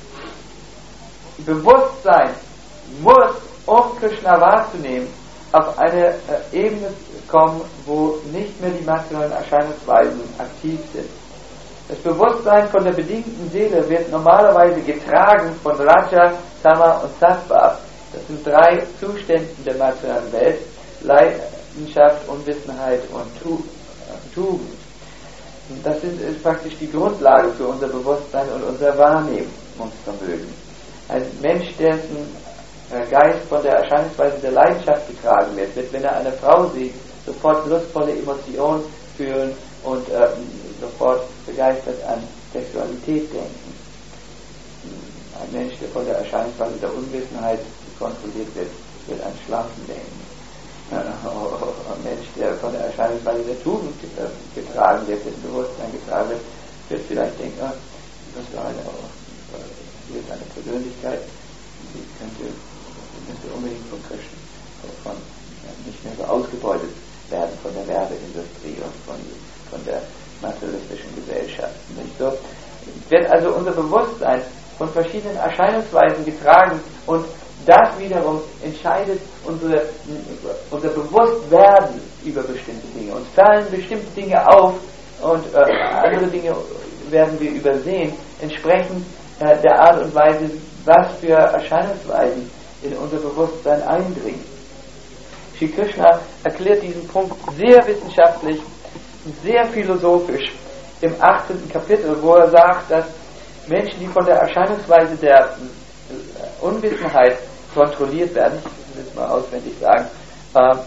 Bewusstsein muss, um Krishna wahrzunehmen, auf eine Ebene kommen, wo nicht mehr die materiellen Erscheinungsweisen aktiv sind. Das Bewusstsein von der bedingten Seele wird normalerweise getragen von Raja, Tama und Sattva. Das sind drei Zustände der materiellen Welt: Leidenschaft, Unwissenheit und Tugend. Das ist praktisch die Grundlage für unser Bewusstsein und unser Wahrnehmungsvermögen. Ein Mensch, dessen Geist von der Erscheinungsweise der Leidenschaft getragen wird, wird, wenn er eine Frau sieht, sofort lustvolle Emotionen fühlen und äh, sofort begeistert an Sexualität denken. Ein Mensch, der von der Erscheinungsweise der Unwissenheit kontrolliert wird, wird an Schlampen denken. Ein Mensch, der von der Erscheinungsweise der Tugend getragen wird, dessen Bewusstsein getragen wird, wird vielleicht denken, ah, das war eine, hier ist eine Persönlichkeit, die könnte, könnte unbedingt von Krishna, von, nicht mehr so ausgebeutet werden von der Werbeindustrie und von, von der materialistischen Gesellschaft. Nicht so? Wird also unser Bewusstsein von verschiedenen Erscheinungsweisen getragen und das wiederum entscheidet unsere, unser Bewusstwerden über bestimmte Dinge. Uns fallen bestimmte Dinge auf und äh, andere Dinge werden wir übersehen, entsprechend äh, der Art und Weise, was für Erscheinungsweisen in unser Bewusstsein eindringen. Shri Krishna erklärt diesen Punkt sehr wissenschaftlich, sehr philosophisch im achtzehnten Kapitel, wo er sagt, dass Menschen, die von der Erscheinungsweise der Unwissenheit kontrolliert werden, ich will es mal auswendig sagen, äh,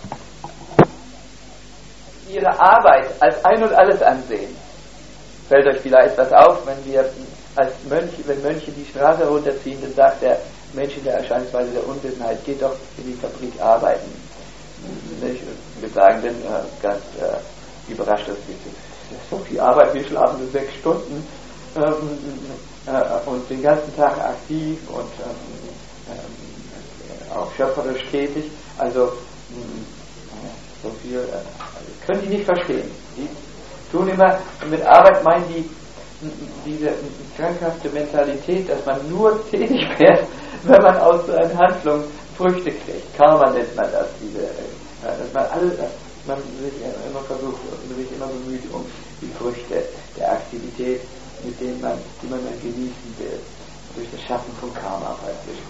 ihre Arbeit als ein und alles ansehen. Fällt euch vielleicht was auf, wenn wir als Mönche, wenn Mönche die Straße runterziehen, dann sagt der Mensch in der Erscheinungsweise der Unwissenheit, geht doch in die Fabrik arbeiten. Ich würde sagen, bin äh, ganz äh, überrascht, dass wir so viel Arbeit, wir schlafen nur sechs Stunden ähm, äh, und den ganzen Tag aktiv und ähm, äh, auch schöpferisch tätig. Also äh, so viel äh, können die nicht verstehen. Die tun immer, mit Arbeit meinen die diese krankhafte Mentalität, dass man nur tätig wird, wenn man aus seinen Handlungen Früchte kriegt. Karma nennt man das, diese, dass man alles, man sich immer versucht, sich immer bemüht um die Früchte der Aktivität, mit denen man, die man dann genießen will, durch das Schaffen von Karma praktisch.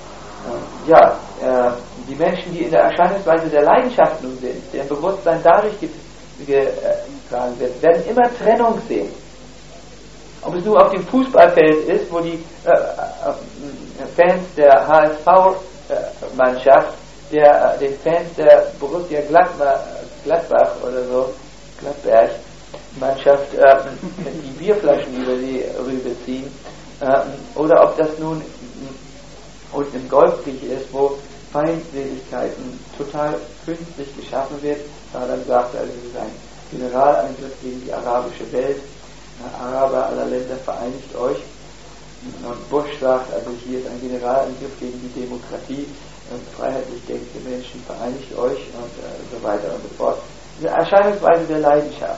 Ja, die Menschen, die in der Erscheinungsweise der Leidenschaft nun sind, deren Bewusstsein dadurch getragen wird, werden immer Trennung sehen. Ob es nur auf dem Fußballfeld ist, wo die äh, Fans der H S V-Mannschaft der, den Fans der Borussia Gladbach, Gladbach oder so, Gladberg-Mannschaft äh, die Bierflaschen über die Rübe ziehen, äh, oder ob das nun unten im Golfkrieg ist, wo Feindseligkeiten total künstlich geschaffen wird. Saddam sagt, also es ist ein Generalangriff gegen die arabische Welt. Araber aller Länder, vereinigt euch. Und Bush sagt, also hier ist ein Generalangriff gegen die Demokratie, und freiheitlich denkende Menschen, vereinigt euch, und äh, so weiter und so fort. Diese Erscheinungsweise der Leidenschaft.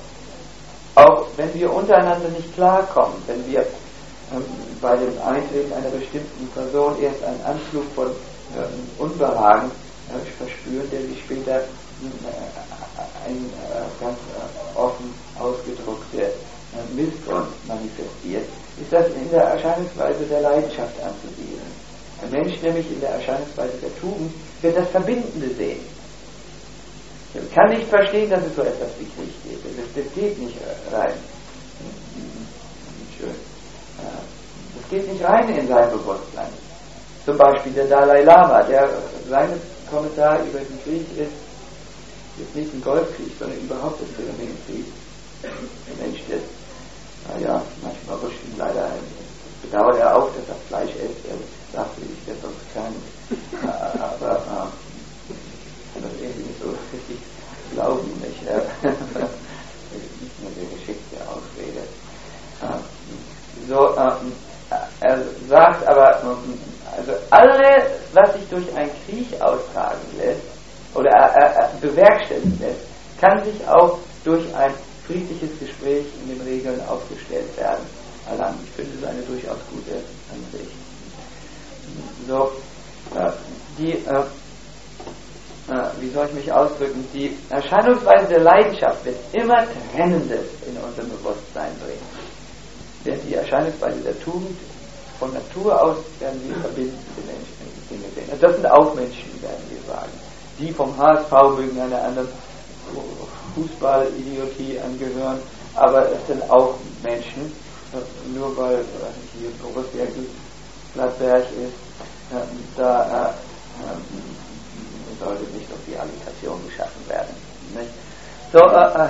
Auch wenn wir untereinander nicht klarkommen, wenn wir ähm, bei dem Eintreten einer bestimmten Person erst einen Anflug von äh, Unbehagen äh, verspüren, der sich später äh, ein äh, ganz äh, offen ausgedruckte Misstrauen manifestiert, ist das in der Erscheinungsweise der Leidenschaft anzusiedeln. Ein Mensch nämlich in der Erscheinungsweise der Tugend wird das Verbindende sehen. Er kann nicht verstehen, dass es so etwas wie Krieg geht. Das, das geht nicht rein. Schön. Das geht nicht rein in sein Bewusstsein. Zum Beispiel der Dalai Lama, der seine Kommentar über den Krieg ist, jetzt nicht ein Golfkrieg, sondern überhaupt das Phänomen Krieg. Der Mensch, der naja, manchmal rutscht ihm leider ein. Bedauert er auch, dass er Fleisch isst. Er sagt, ich werde sonst krank. Aber äh, ich kann das irgendwie nicht so richtig glauben. Ich, äh, das ist nicht nur der geschickte Ausrede. Äh, so, äh, er sagt aber, also alles, was sich durch einen Krieg austragen lässt oder äh, äh, bewerkstelligen lässt, kann sich auch durch ein friedliches Gespräch in den Regeln aufgestellt werden. Allein, ich finde es eine durchaus gute Ansicht. So, äh, die, äh, äh, wie soll ich mich ausdrücken, die Erscheinungsweise der Leidenschaft wird immer Trennendes in unserem Bewusstsein bringen. Denn die Erscheinungsweise der Tugend, von Natur aus werden wir verbindende Menschen Dinge sehen. Und das sind auch Menschen, werden wir sagen. Die vom H S V mögen einer anderen Fußball-Idiotie angehören, aber es sind auch Menschen, nur weil hier Borussia Gladberg ist, da äh, sollte nicht auf die Agitation geschaffen werden. Nicht? So, äh,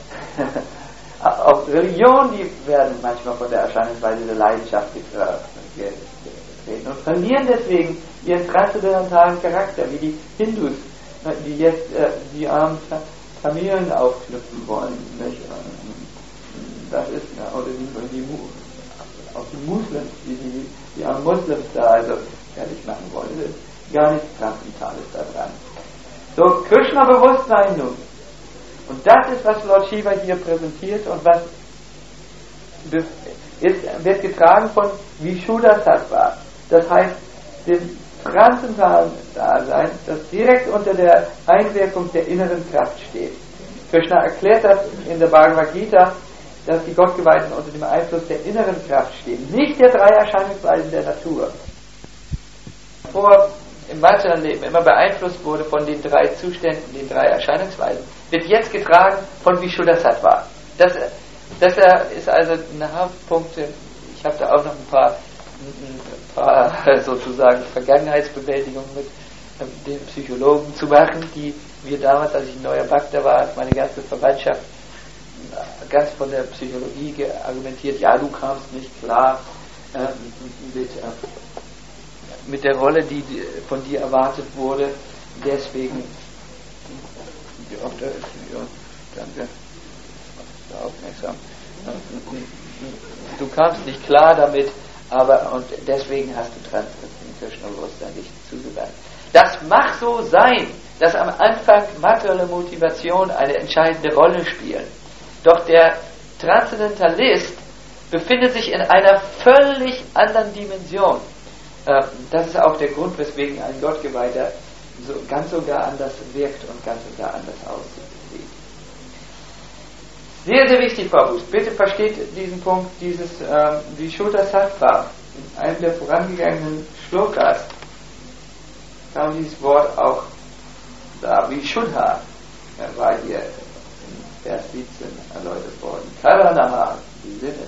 auch Religionen, die werden manchmal von der Erscheinungsweise der Leidenschaft getreten und verlieren deswegen ihren transzendentalen Charakter, wie die Hindus, die jetzt äh, die armen Tamilen aufknüpfen wollen. Nicht? Das ist, oder die, die, auch die Muslims, die, die, die armen Muslims da also fertig machen wollen. Das ist gar nichts Transzendentales daran. So, Krishna-Bewusstsein nun. Und das ist, was Lord Shiva hier präsentiert und was ist, wird getragen von Vishuddha-Sattva. Das heißt, dem transzendentalen Dasein, das direkt unter der Einwirkung der inneren Kraft steht. Krishna erklärt das in der Bhagavad Gita, dass die Gottgeweihten unter dem Einfluss der inneren Kraft stehen, nicht der drei Erscheinungsweisen der Natur. Vor im weiteren Leben immer beeinflusst wurde von den drei Zuständen, den drei Erscheinungsweisen, wird jetzt getragen von Vishuddha-Sattva. Das, das ist also ein Hauptpunkt. Ich habe da auch noch ein paar, ein paar sozusagen Vergangenheitsbewältigungen mit den Psychologen zu machen, die wir damals, als ich in Neuer Bhakta war, meine ganze Verwandtschaft ganz von der Psychologie argumentiert, ja, du kamst nicht klar äh, mit, äh, mit der Rolle, die von dir erwartet wurde, deswegen ja, danke, aufmerksam. Du kamst nicht klar damit, aber und deswegen hast du Krishna-Bewusstsein nicht zugewandt. Das mag so sein, dass am Anfang materielle Motivation eine entscheidende Rolle spielt. Doch der Transzendentalist befindet sich in einer völlig anderen Dimension. Das ist auch der Grund, weswegen ein Gottgeweihter so ganz und gar anders wirkt und ganz und gar anders aussieht. Sehr, sehr wichtig, Babus. Bitte versteht diesen Punkt, dieses ähm, Vishuddha Sattva. In einem der vorangegangenen Shlokas kam dieses Wort auch da, Vishuddha. Er war hier in Vers siebzehn erläutert worden. Karanaha, die Sinne.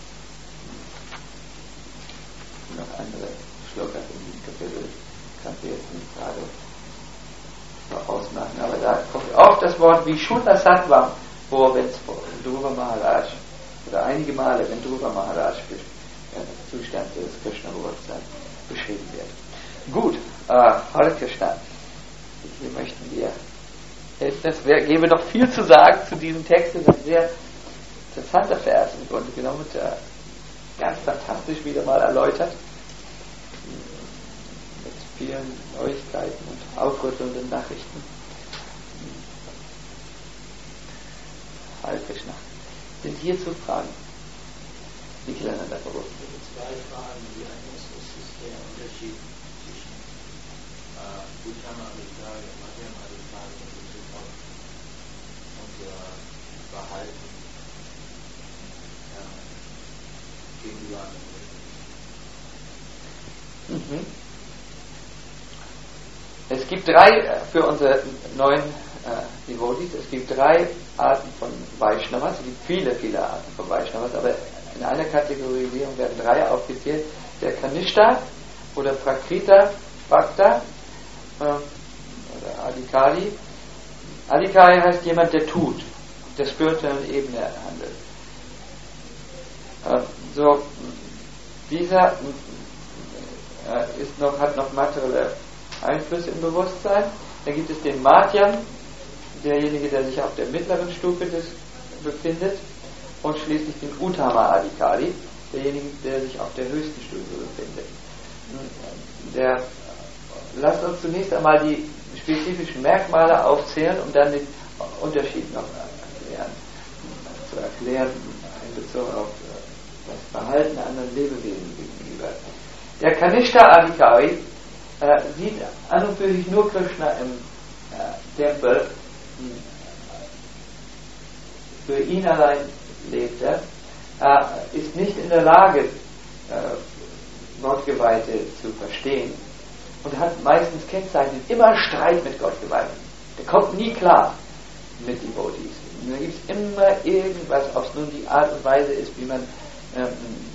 Noch andere Shlokas in diesem Kapitel kann ich jetzt nicht gerade vorausmachen, aber da kommt auch das Wort Vishuddha Sattva vor, wenn es vor Dhruva Maharaj oder einige Male, wenn Dhruva Maharaj für den Zustand des Krishna-Bewusstseins beschrieben wird. Gut, äh, Hare Krishna. Hier möchten wir, es gäbe noch viel zu sagen zu diesem Text, das ist ein sehr interessanter Vers im Grunde genommen, äh, ganz fantastisch wieder mal erläutert, mit vielen Neuigkeiten und aufrüttelnden Nachrichten. Hare Krishna. Sind hierzu Fragen? Wie kleiner der Verrückt? Ich habe zwei Fragen. Die eine ist, was ist der Unterschied zwischen äh, Uttama Adhikari und Madhyama Adhikari in Bezug auf unser Verhalten äh, gegenüber anderen Menschen? Mhm. Es gibt drei, für unsere neuen äh, Devotees, es gibt drei Arten von Vaishnavas, es gibt viele, viele Arten von Vaishnavas, aber in einer Kategorisierung werden drei aufgezählt, der Kanishta oder Prakrita Bhakta äh, oder Adhikari. Adhikari heißt jemand, der tut, der spirituellen Ebene handelt. Äh, so, dieser äh, ist noch, hat noch materielle Einflüsse im Bewusstsein. Dann gibt es den Madhyam, derjenige, der sich auf der mittleren Stufe des befindet, und schließlich den Uttama Adhikari, derjenige, der sich auf der höchsten Stufe befindet. Der, lasst uns zunächst einmal die spezifischen Merkmale aufzählen, um dann den Unterschied noch erklären, zu erklären in Bezug auf das Verhalten anderen Lebewesen gegenüber. Der Kanishta Adhikari äh, sieht an und für sich nur Krishna im äh, Tempel. Für ihn allein lebt er, äh, ist nicht in der Lage, äh, Gottgeweihte zu verstehen und hat meistens kennzeichnet immer Streit mit Gottgeweihten. Der kommt nie klar mit Devotees. Da gibt es immer irgendwas, ob es nun die Art und Weise ist, wie man ähm,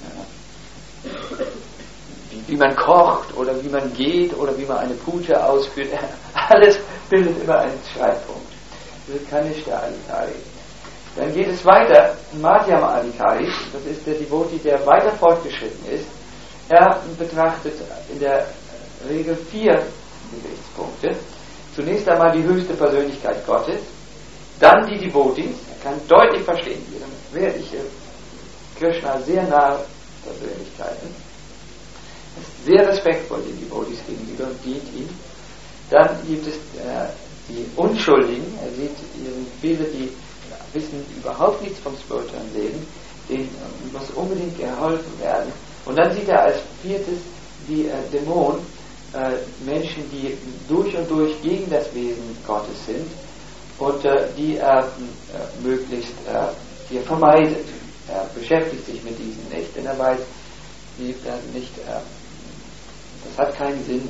wie, wie man kocht oder wie man geht oder wie man eine Puja ausführt. Alles bildet immer einen Streitpunkt. Das ist Kanishta Adhikari. Dann geht es weiter, Madhyama Adhikari, das ist der Devotee, der weiter fortgeschritten ist. Er betrachtet in der Regel vier Gesichtspunkte. Zunächst einmal die höchste Persönlichkeit Gottes, dann die Devotees, er kann deutlich verstehen, hier werde ich Krishna sehr nahe Persönlichkeiten, ist sehr respektvoll den Devotees gegenüber und dient ihnen. Dann gibt es äh, die Unschuldigen, er sieht viele, die wissen überhaupt nichts vom spirituellen Leben, denen muss unbedingt geholfen werden. Und dann sieht er als viertes die äh, Dämonen, äh, Menschen, die durch und durch gegen das Wesen Gottes sind und äh, die er äh, möglichst äh, die er vermeidet. Er beschäftigt sich mit diesen nicht, denn er weiß, die werden nicht, äh, das hat keinen Sinn.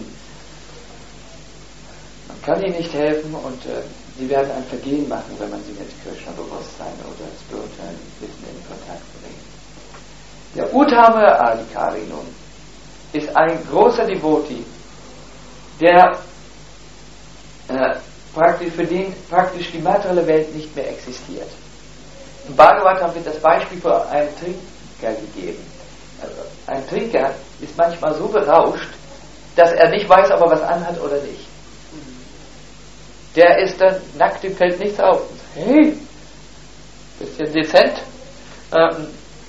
Man kann ihnen nicht helfen und äh, sie werden ein Vergehen machen, wenn man sie mit Krishna-Bewusstsein oder spirituellen Wissen in Kontakt bringt. Der Uttama Adhikari nun ist ein großer Devotee, der äh, praktisch, für den praktisch die materielle Welt nicht mehr existiert. Im Bhagavatam wird das Beispiel für einen Trinker gegeben. Also ein Trinker ist manchmal so berauscht, dass er nicht weiß, ob er was anhat oder nicht. Der ist dann nackt, ihm fällt nichts auf. Hey, bisschen dezent. Ähm,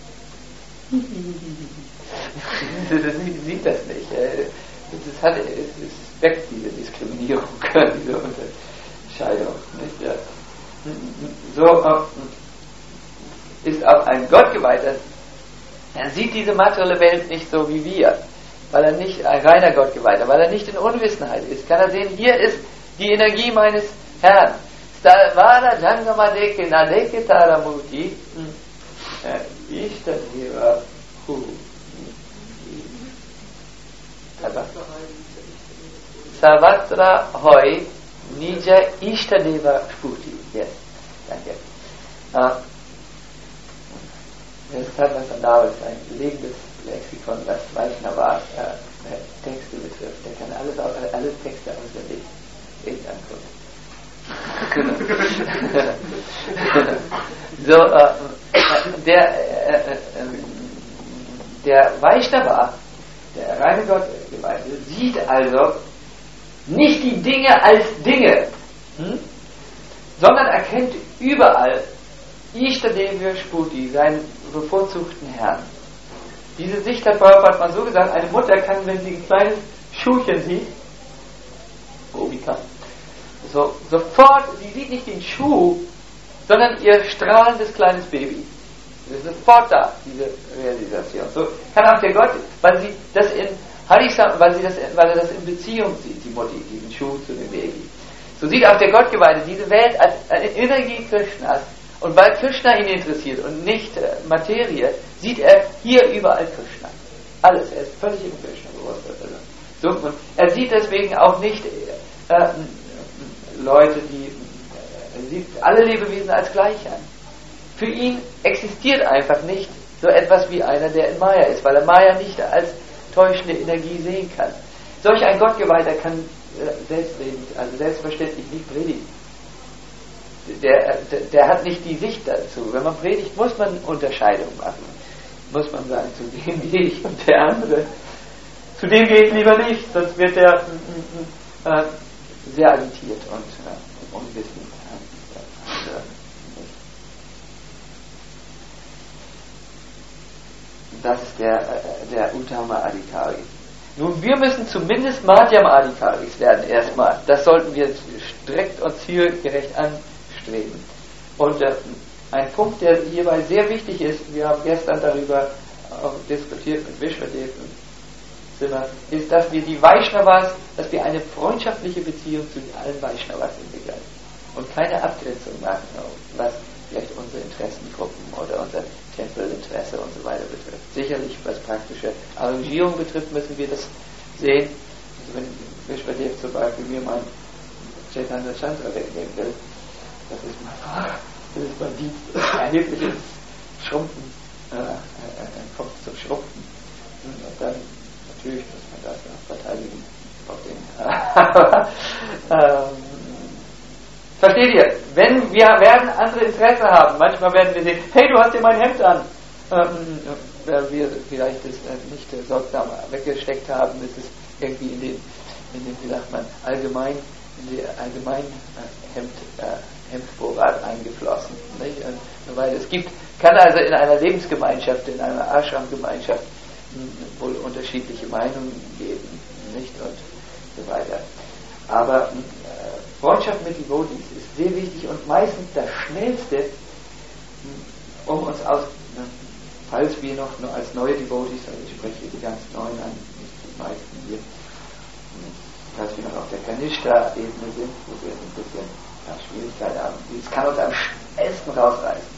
sieht das nicht. Es hat, es weckt diese Diskriminierung, diese Unterscheidung. Nicht? Ja. So ist auch ein Gottgeweihter Er sieht diese materielle Welt nicht so wie wir, weil er nicht ein reiner Gottgeweihter, weil er nicht in Unwissenheit ist. Kann er sehen, hier ist die Energie meines Herrn. Stavara Jangamadeke Nadeke Taramuti Ishtadeva Hu Savatra Hoi Nija Ishtadeva Sputi. Yes, danke. Uh, Das ist Tattva Sandal, ein belegendes Lexikon, was Vaishnava äh, Texte betrifft. Der kann alles, alle Texte auswendig angucken. so, äh, der, äh, äh, der Vaishnava, der reine Gottgeweihte, sieht also nicht die Dinge als Dinge, hm? sondern erkennt überall Ishtadeva Sputi, seinen bevorzugten Herrn. Diese Sicht hat Prabhupada mal so gesagt, eine Mutter kann, wenn sie ein kleines Schuhchen sieht, Bobika, so, sofort, sie sieht nicht den Schuh, sondern ihr strahlendes kleines Baby. Das ist sofort da, diese Realisation. So kann auch der Gott, weil sie das in Harisam, weil sie das, weil er das in Beziehung sieht, die Mutti, diesen Schuh zu dem Baby. So sieht auch der Gottgeweihte diese Welt als eine Energie Krishnas. Und weil Krishna ihn interessiert und nicht äh, Materie, sieht er hier überall Krishna. Alles, er ist völlig im Krishna bewusst. So, und er sieht deswegen auch nicht äh, äh, Leute, die, äh, er sieht alle Lebewesen als gleich an. Für ihn existiert einfach nicht so etwas wie einer, der in Maya ist, weil er Maya nicht als täuschende Energie sehen kann. Solch ein Gottgeweihter kann äh, selbstredend, also selbstverständlich nicht predigen. Der, der, der hat nicht die Sicht dazu. Wenn man predigt, muss man Unterscheidung machen. Muss man sagen, zu dem gehe ich und der andere. Zu dem gehe ich lieber nicht, sonst wird der äh, sehr agitiert und äh, unwissend. Äh, das ist der, äh, der Uttama Adhikari. Nun, wir müssen zumindest Madhyam Adhikaris werden erstmal. Das sollten wir strikt und zielgerecht anstreben. Und äh, ein Punkt, der hierbei sehr wichtig ist, wir haben gestern darüber äh, diskutiert mit Vishwadev im Zimmer, ist, dass wir die Vaishnavas, dass wir eine freundschaftliche Beziehung zu allen Vaishnavas entwickeln und keine Abgrenzung machen, was vielleicht unsere Interessengruppen oder unser Tempelinteresse und so weiter betrifft. Sicherlich, was praktische Arrangierung betrifft, müssen wir das sehen. Also wenn Vishwadev zum Beispiel mir mein Chaitanya Chandra wegnehmen will, das ist mein, das ist mein Dienst, erhebliches Schrumpfen, äh, ein Kopf zum Schrumpfen. Und dann, natürlich muss man das noch verteidigen. ähm, versteht ihr? Wenn wir werden andere Interesse haben, manchmal werden wir sehen, hey, du hast dir mein Hemd an. Ähm, weil wir vielleicht das äh, nicht äh, sorgsam weggesteckt haben, ist es irgendwie in den, in den, wie sagt man, allgemein, in die allgemein äh, Hemd, äh, Hemdvorrat eingeflossen. Nicht? Und, weil es gibt, kann also in einer Lebensgemeinschaft, in einer Ashram-Gemeinschaft wohl unterschiedliche Meinungen geben, nicht? Und so weiter. Aber äh, Freundschaft mit Devotees ist sehr wichtig und meistens das Schnellste, um uns aus, ne, falls wir noch nur als neue Devotees, also ich spreche die ganz Neuen an, nicht die meisten hier, falls wir noch auf der Kanishta-Ebene sind, wo wir ein bisschen ja, Schwierigkeiten haben, das kann uns am schnellsten rausreißen.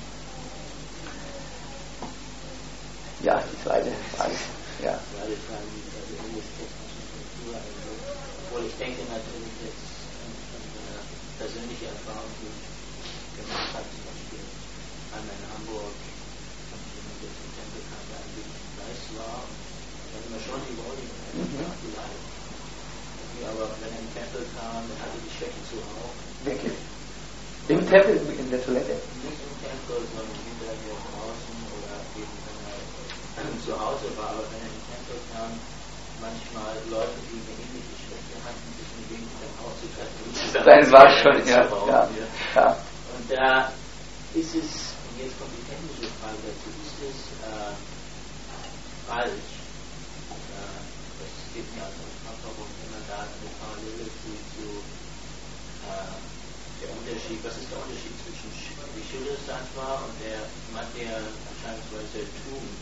Ja, die zweite Frage. Ja. Zweite Frage, also in der technischen Kultur, also, obwohl ich denke natürlich jetzt an eine persönliche Erfahrung, die ich gemacht habe, zum Beispiel einmal in Hamburg, und jemand, der zum Tempel kam, der eigentlich weiß war, und dann immer schon die Wolle, die Leid. Aber wenn er im Tempel kam, dann hatte die Schwäche zu Hause. Wirklich? Im Tempel, in der Toilette? Nicht im Tempel, sondern hinterher draußen oder eben wenn er zu Hause war, aber wenn er im Tempel kam, manchmal Leute, die eine ähnliche Schwäche hatten, sich mit denen dann auch zu treffen. Das war schon, ja, ja, ja. Und da ist es, und jetzt kommt die technische Frage dazu, ist es äh, falsch, äh, das geht mir also warum immer da eine Parallele zu, zu äh, der Unterschied, was ist der Unterschied zwischen Vishuddha Sattva und der Madhya Erscheinungsweise Tum?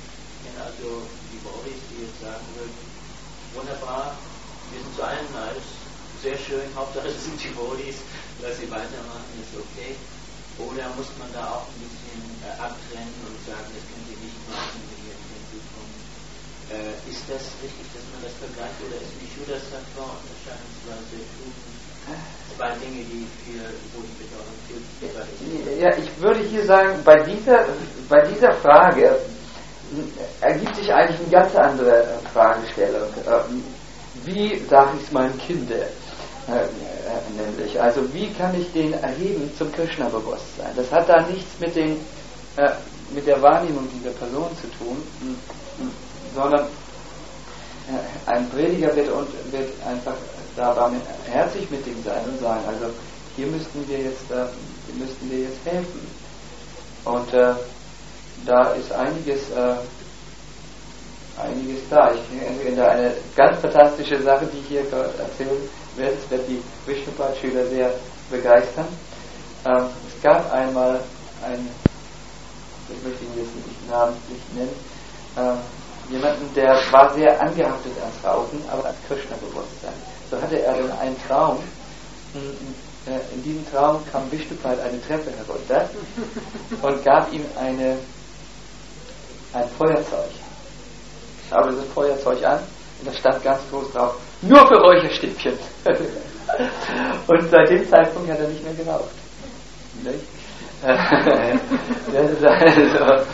kenne also die Boris, die jetzt sagen würden, wunderbar, wir sind zu einem, alles sehr schön, Hauptsache es sind die Boris, dass sie weitermachen, ist okay. Oder muss man da auch ein bisschen äh, abtrennen und sagen, das können sie nicht machen, wenn ihr nicht hinzukommen? Äh, ist das richtig, dass man das vergleicht, oder ist die Shuddha-Sattva und Erscheinungsweise Tugend zwei Dinge, die für, wo die Bedeutung vielfältiger ist? Ja, ich würde hier sagen, bei dieser, bei dieser Frage ergibt sich eigentlich eine ganz andere Fragestellung. Wie sage ich es meinem Kind? Äh, nämlich, also wie kann ich den erheben zum Krishna-Bewusstsein? Das hat da nichts mit, den, äh, mit der Wahrnehmung dieser Person zu tun, sondern äh, ein Prediger wird, und, wird einfach da herzlich mit dem sein und sagen, also hier müssten wir jetzt, äh, hier müssten wir jetzt helfen. Und äh, da ist einiges, äh, einiges da. Ich kenne da eine ganz fantastische Sache, die ich hier erzählen werde. Es wird die Vishnupad-Schüler sehr begeistern. Ähm, es gab einmal einen, ich möchte ihn jetzt nicht namentlich nennen, ähm, jemanden, der war sehr angehaftet ans Rauchen, aber ans Krishna-Bewusstsein. So hatte er dann einen Traum. In diesem Traum kam Vishnupad eine Treppe herunter und gab ihm eine, ein Feuerzeug. Schaute das Feuerzeug an und da stand ganz groß drauf, nur für Räucherstäbchen. Und seit dem Zeitpunkt hat er nicht mehr geraucht. Nicht? Das ist also,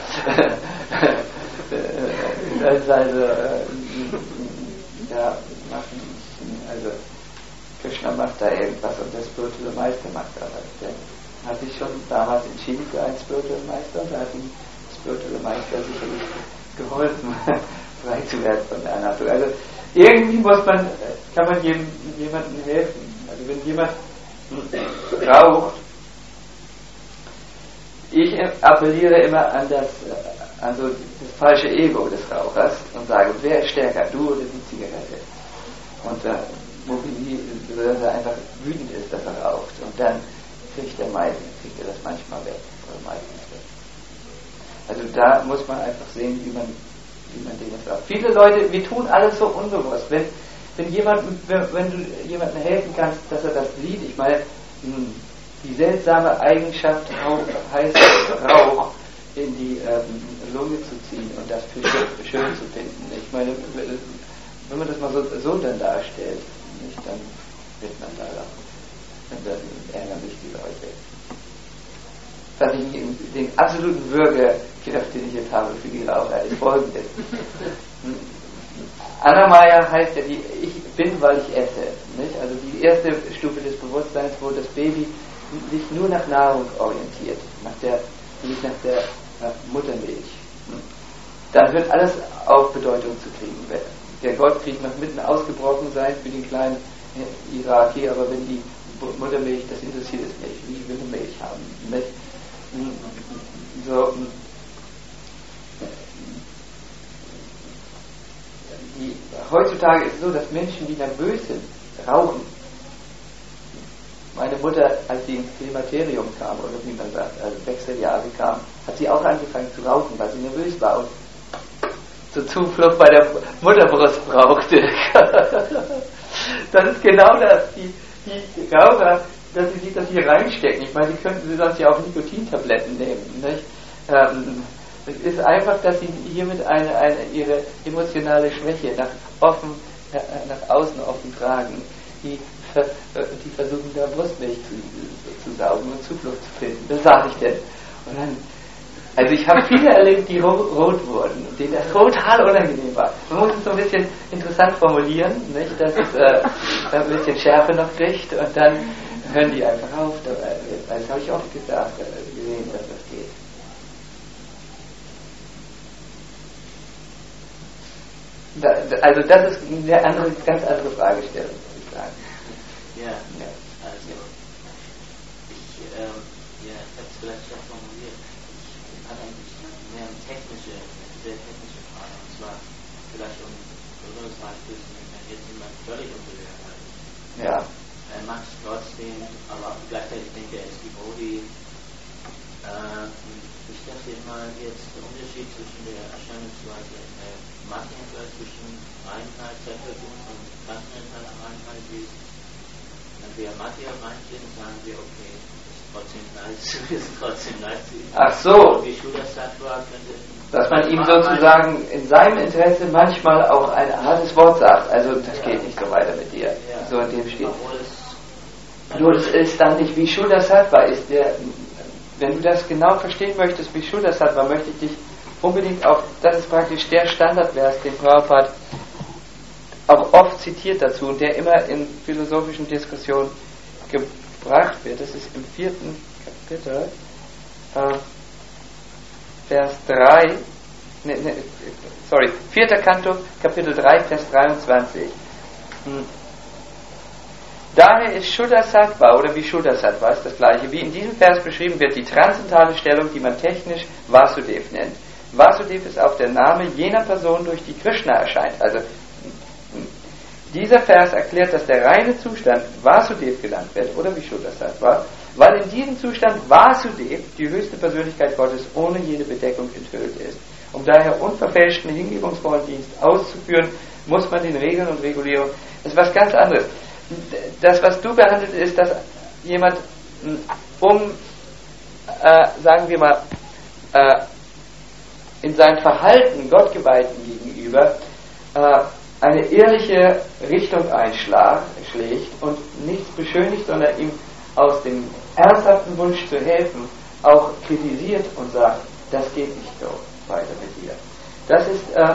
das ist also, ja, also Krishna macht da irgendwas und der spirituelle Meister macht da was. Der hat sich schon damals entschieden für einen spirituellen Meister und da hat ihm der spirituelle Meister sicherlich geholfen, frei zu werden von der Natur. Also irgendwie muss man, kann man jedem, jemandem helfen. Also wenn jemand raucht, ich appelliere immer an das, also das falsche Ego des Rauchers und sage, wer ist stärker, du oder die Zigarette? Und da mobilisiert er einfach wütend ist, dass er raucht. Und dann kriegt er meistens, kriegt er das manchmal weg. Oder meistens weg. Also da muss man einfach sehen, wie man, wie man Dinge sagt. Viele Leute, wir tun alles so unbewusst. Wenn, wenn, jemand, wenn, wenn du jemandem helfen kannst, dass er das sieht, ich meine, die seltsame Eigenschaft heißt, Rauch in die ähm, Lunge zu ziehen und das für schön, für schön zu finden. Ich meine, wenn man das mal so, so dann darstellt, nicht, dann wird man da lachen. Dann ärgern sich die Leute. Was ich den absoluten Bürgerkraft, den ich jetzt habe für die Raucher, ist folgendes. Anamaya heißt ja, die, ich bin, weil ich esse. Nicht? Also die erste Stufe des Bewusstseins, wo das Baby sich nur nach Nahrung orientiert, nach der, nicht nach der nach Muttermilch. Dann wird alles auf Bedeutung zu kriegen. Der Goldkrieg mag mitten ausgebrochen sein für den kleinen Iraki, aber wenn die Muttermilch, das interessiert es nicht. Wie will eine Milch haben? Nicht? So, die, heutzutage ist es so, dass Menschen, die nervös sind, rauchen. Meine Mutter, als sie ins Klimakterium kam, oder wie man sagt, also Wechseljahre kam, hat sie auch angefangen zu rauchen, weil sie nervös war und zur Zuflucht bei der Mutterbrust brauchte. Das ist genau das, die, die Raucher, dass sie sich das hier reinstecken. Ich meine, sie könnten sonst ja auch Nikotintabletten nehmen. Nicht? Ähm, es ist einfach, dass sie hiermit eine, eine, ihre emotionale Schwäche nach, offen, äh, nach außen offen tragen. Die, die versuchen, da Brustmilch zu, zu saugen und Zuflucht zu finden. Das sage ich denn. Und dann, also ich habe viele erlebt, die ro- rot wurden, denen das total unangenehm war. Man muss es so ein bisschen interessant formulieren, nicht, dass es äh, ein bisschen Schärfe noch kriegt und dann hören die einfach auf. Das habe ich oft gesagt, gesehen, dass das geht. Da, also das ist eine andere, ganz andere Fragestellung, muss ich sagen. Ja, ja. Also ich, ähm, ja, ich habe es vielleicht schon formuliert. Ich habe eigentlich mehr eine technische, eine sehr technische Frage. Und zwar vielleicht um Berührungsreichbild, wenn jetzt jemand völlig unberührt hat. Ja. Er macht es trotzdem, aber gleichzeitig denkt er, er ist Devotee. Äh, ich dass ihr mal jetzt den Unterschied zwischen der Erscheinungsweise in der Materienwelt zwischen Reinheit, Zerstörung und transzendentaler Reinheit ist. Wenn wir Materie rein sind, sagen wir, okay, es ist trotzdem nice, es ist trotzdem nice. Ach so. Wie Shuddha-Sattva könnte. Dass man ihm sozusagen in seinem Interesse manchmal auch ein hartes Wort sagt. Also das ja. geht nicht so weiter mit dir. Ja. So in dem steht. Nur das ist dann nicht wie Shuddha-Sattva ist. Der, wenn du das genau verstehen möchtest, wie Shuddha-Sattva, möchte ich dich unbedingt auf, das ist praktisch der Standardvers, den Prabhupada auch oft zitiert dazu, der immer in philosophischen Diskussionen gebracht wird. Das ist im vierten Kapitel. Äh, Vers drei, ne, ne, sorry, vierter Kanto, Kapitel drei, Vers dreiundzwanzig. Hm. Daher ist Shuddha-Sattva oder wie Shuddha-Sattva ist das gleiche. Wie in diesem Vers beschrieben wird, die transzendentale Stellung, die man technisch Vasudev nennt. Vasudev ist auch der Name jener Person, durch die Krishna erscheint. Also hm. dieser Vers erklärt, dass der reine Zustand Vasudev genannt wird oder wie Shuddha-Sattva, weil in diesem Zustand Vasudev, die höchste Persönlichkeit Gottes, ohne jede Bedeckung enthüllt ist. Um daher unverfälschten hingebungsvollen Dienst auszuführen, muss man den Regeln und Regulierungen, das ist was ganz anderes. Das, was du behandelt, ist, dass jemand, um, äh, sagen wir mal, äh, in sein Verhalten Gottgeweihten gegenüber äh, eine ehrliche Richtung einschlägt und nichts beschönigt, sondern ihm aus dem ernsthaften Wunsch zu helfen, auch kritisiert und sagt, das geht nicht so weiter mit dir. Das ist, äh,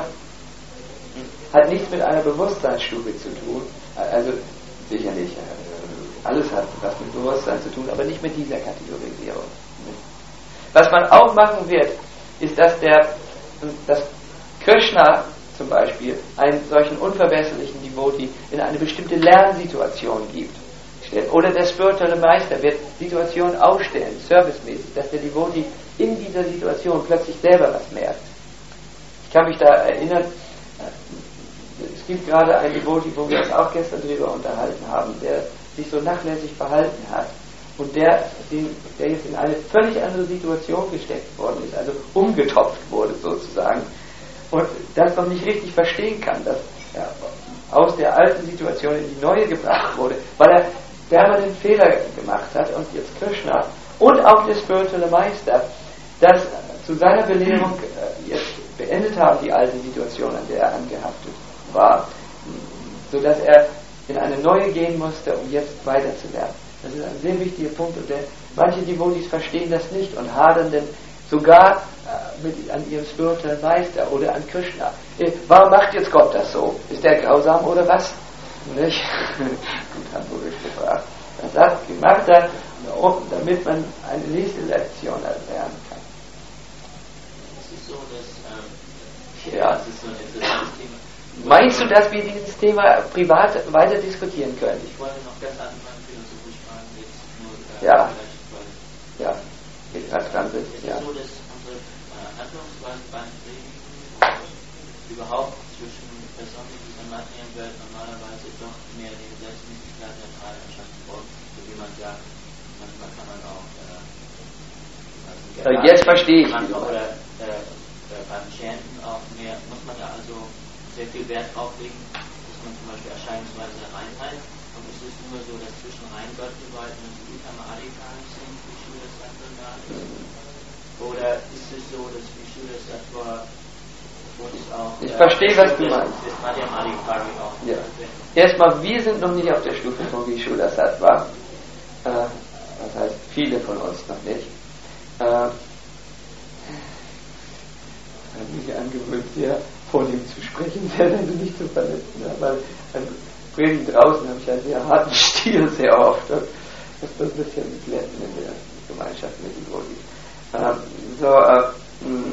hat nichts mit einer Bewusstseinsstufe zu tun, also sicherlich, äh, alles hat was mit Bewusstsein zu tun, aber nicht mit dieser Kategorisierung. Was man auch machen wird, ist, dass der, dass Krishna zum Beispiel einen solchen unverbesserlichen Devotee in eine bestimmte Lernsituation gibt. Oder der spirituelle Meister wird Situationen aufstellen, servicemäßig, dass der Devotee in dieser Situation plötzlich selber was merkt. Ich kann mich da erinnern, es gibt gerade einen Devotee, wo wir uns auch gestern darüber unterhalten haben, der sich so nachlässig verhalten hat und der, den, der jetzt in eine völlig andere Situation gesteckt worden ist, also umgetopft wurde sozusagen und das noch nicht richtig verstehen kann, dass er aus der alten Situation in die neue gebracht wurde, weil er permanent Fehler gemacht hat und jetzt Krishna und auch der spirituelle Meister das zu seiner Belehrung äh, jetzt beendet haben, die alte Situation, an der er angehaftet war, sodass er in eine neue gehen musste, um jetzt weiterzulernen. Das ist ein sehr wichtiger Punkt und der, manche Devotees verstehen das nicht und hadern denn sogar äh, mit, an ihrem spirituellen Meister oder an Krishna. Äh, warum macht jetzt Gott das so? Ist der grausam oder was? Nicht? Gut hamburgisch gefragt. Das hat gemacht, er, damit man eine nächste Lektion erlernen kann. Es ist so, dass ähm, ja. das ist so ein interessantes Thema. Meinst du, dass wir dieses Thema privat weiter diskutieren können? Ich wollte noch ganz anfangen, philosophisch fragen, jetzt nur äh, ja. vielleicht, ja, ich gerade dran bin. Es ja. ist so, dass unsere äh, Handlungsweise beim Predigen überhaupt zwischen Personen dieser Materienwelt normalerweise doch mehr die Gesetzmäßigkeit der drei Erscheinungen folgt, so wie man sagt, manchmal kann man auch äh, also jetzt verstehe ich oder äh, äh, beim Chanten auch mehr, muss man da also sehr viel Wert drauf legen, dass man zum Beispiel Erscheinungsweise der Reinheit, und es ist nur so, dass zwischen rein Gottgeweihten und Utama Adhikari sind, wie Shuddha-Sattva da ist, oder ist es so, dass wie Shuddha-Sattva ich verstehe, was du meinst. Ja. Erstmal, wir sind noch nicht auf der Stufe von wie Shuddha-Sattva. Äh, das heißt, viele von uns noch nicht. Äh, ich habe mich angewöhnt, sehr vornehm zu sprechen, sehr also nicht zu verletzen. Ja, weil beim Predigen draußen habe ich einen sehr harten Stil sehr oft. Und das wird ein bisschen glätten in der Gemeinschaft mit den Bodhi. Äh, so, äh, mh.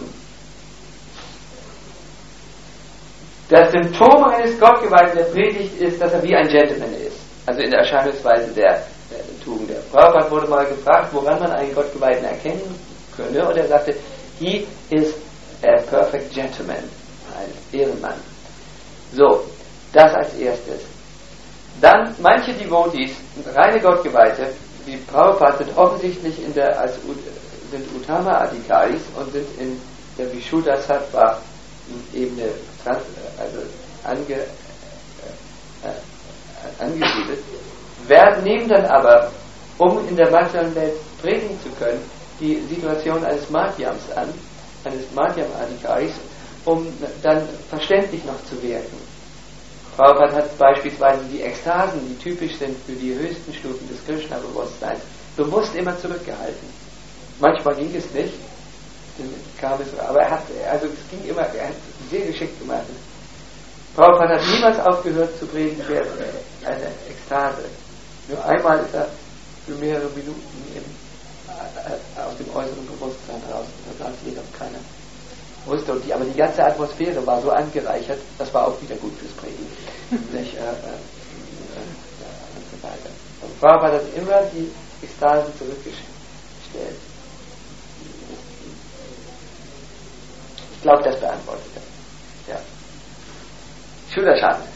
Das Symptom eines Gottgeweihten, der predigt, ist, dass er wie ein Gentleman ist. Also in der Erscheinungsweise der, der Tugend. Der Prabhupada wurde mal gefragt, woran man einen Gottgeweihten erkennen könne. Und er sagte, he is a perfect gentleman. Ein Ehrenmann. So, das als erstes. Dann, manche Devotees, reine Gottgeweihte, wie Prabhupada, sind offensichtlich in der, als sind Uttama Adhikaris und sind in der Vishuddha Sattva Ebene trans, also ange, äh, äh, angesiedelt, werden, nehmen dann aber, um in der materiellen Welt predigen zu können, die Situation eines Madhyams an, eines Madhyam Adhikaris, um dann verständlich noch zu wirken. Prabhupada hat beispielsweise die Ekstasen, die typisch sind für die höchsten Stufen des Krishna-Bewusstseins, bewusst immer zurückgehalten. Manchmal ging es nicht, dann kam es, aber er hat, also es ging immer, er hat sehr geschickt gemacht. Prabhupada hat niemals aufgehört zu predigen, wer eine Ekstase. Nur einmal ist er für mehrere Minuten im, äh, aus dem äußeren Bewusstsein raus, da saß jeder keiner. Wusste, und die, aber die ganze Atmosphäre war so angereichert, das war auch wieder gut fürs Predigen. Nicht, äh, äh, äh, und so weiter. Und Prabhupada hat immer die Ekstasen zurückgestellt. Ich glaube, das beantwortet er. Ja. Shuddha-Shan.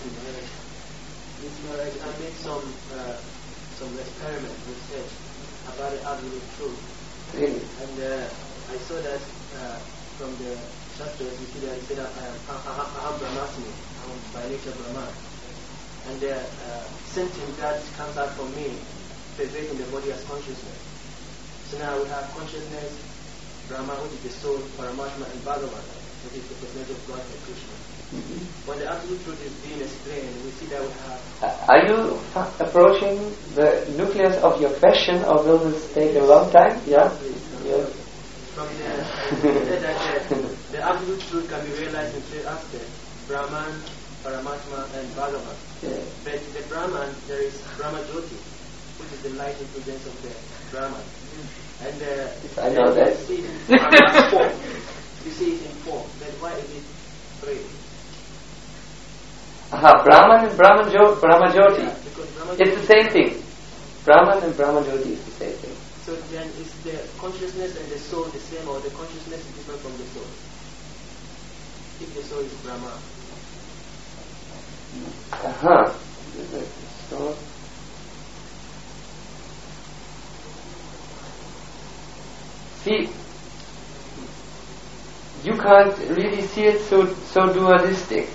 I made some uh, some experiment research about the absolute truth. Really? And uh, I saw that uh, from the Shastras, you see that it said I am Aham Brahmasmi, I am by nature Brahman. And the uh, symptom that comes out from me pervading the body as consciousness. So now we have consciousness, Brahman, which is the soul, Paramatma, and Bhagavan, which is the personality of God and Krishna. Mm-hmm. When the absolute truth is being explained, we see that we have... Uh, are you f- approaching the nucleus of your question, or will this take a long time? Yeah? Yes. From there, I said that the, the absolute truth can be realized in three aspects: Brahman, Paramatma, and Bhagavan. Yeah. But the Brahman, there is Brahma Jyoti, which is the light influence of the Brahman. And uh, I know that. You see it in form. You see it in form. Then why is it three? Aha, Brahman and Brahman jo- Brahma Jyoti. Yeah, because Brahma it's the same thing. Brahman and Brahma Jyoti is the same thing. So then is the consciousness and the soul the same, or the consciousness is different from the soul? If the soul is Brahma. Aha. So, see, you can't really see it so so dualistic.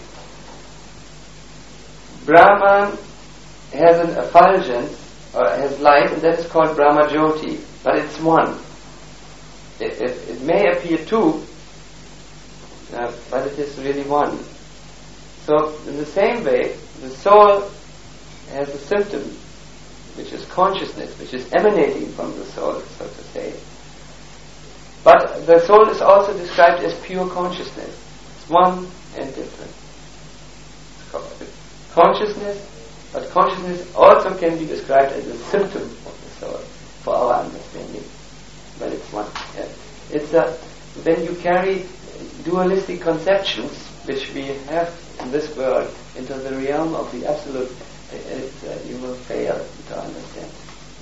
Brahman has an effulgence, or has light, and that is called Brahma Jyoti, but it's one. It, it, it may appear two, uh, but it is really one. So, in the same way, the soul has a symptom, which is consciousness, which is emanating from the soul, so to say. But the soul is also described as pure consciousness. It's one and different. Consciousness, but consciousness also can be described as a symptom of the soul, for our understanding. But it's one. Yeah. It's a, when you carry dualistic conceptions, which we have in this world, into the realm of the absolute, it, uh, you will fail to understand.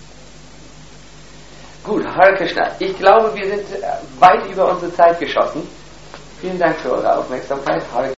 Gut, Hare Krishna. Ich glaube, wir sind weit über unsere Zeit geschossen. Vielen Dank für eure Aufmerksamkeit. Hare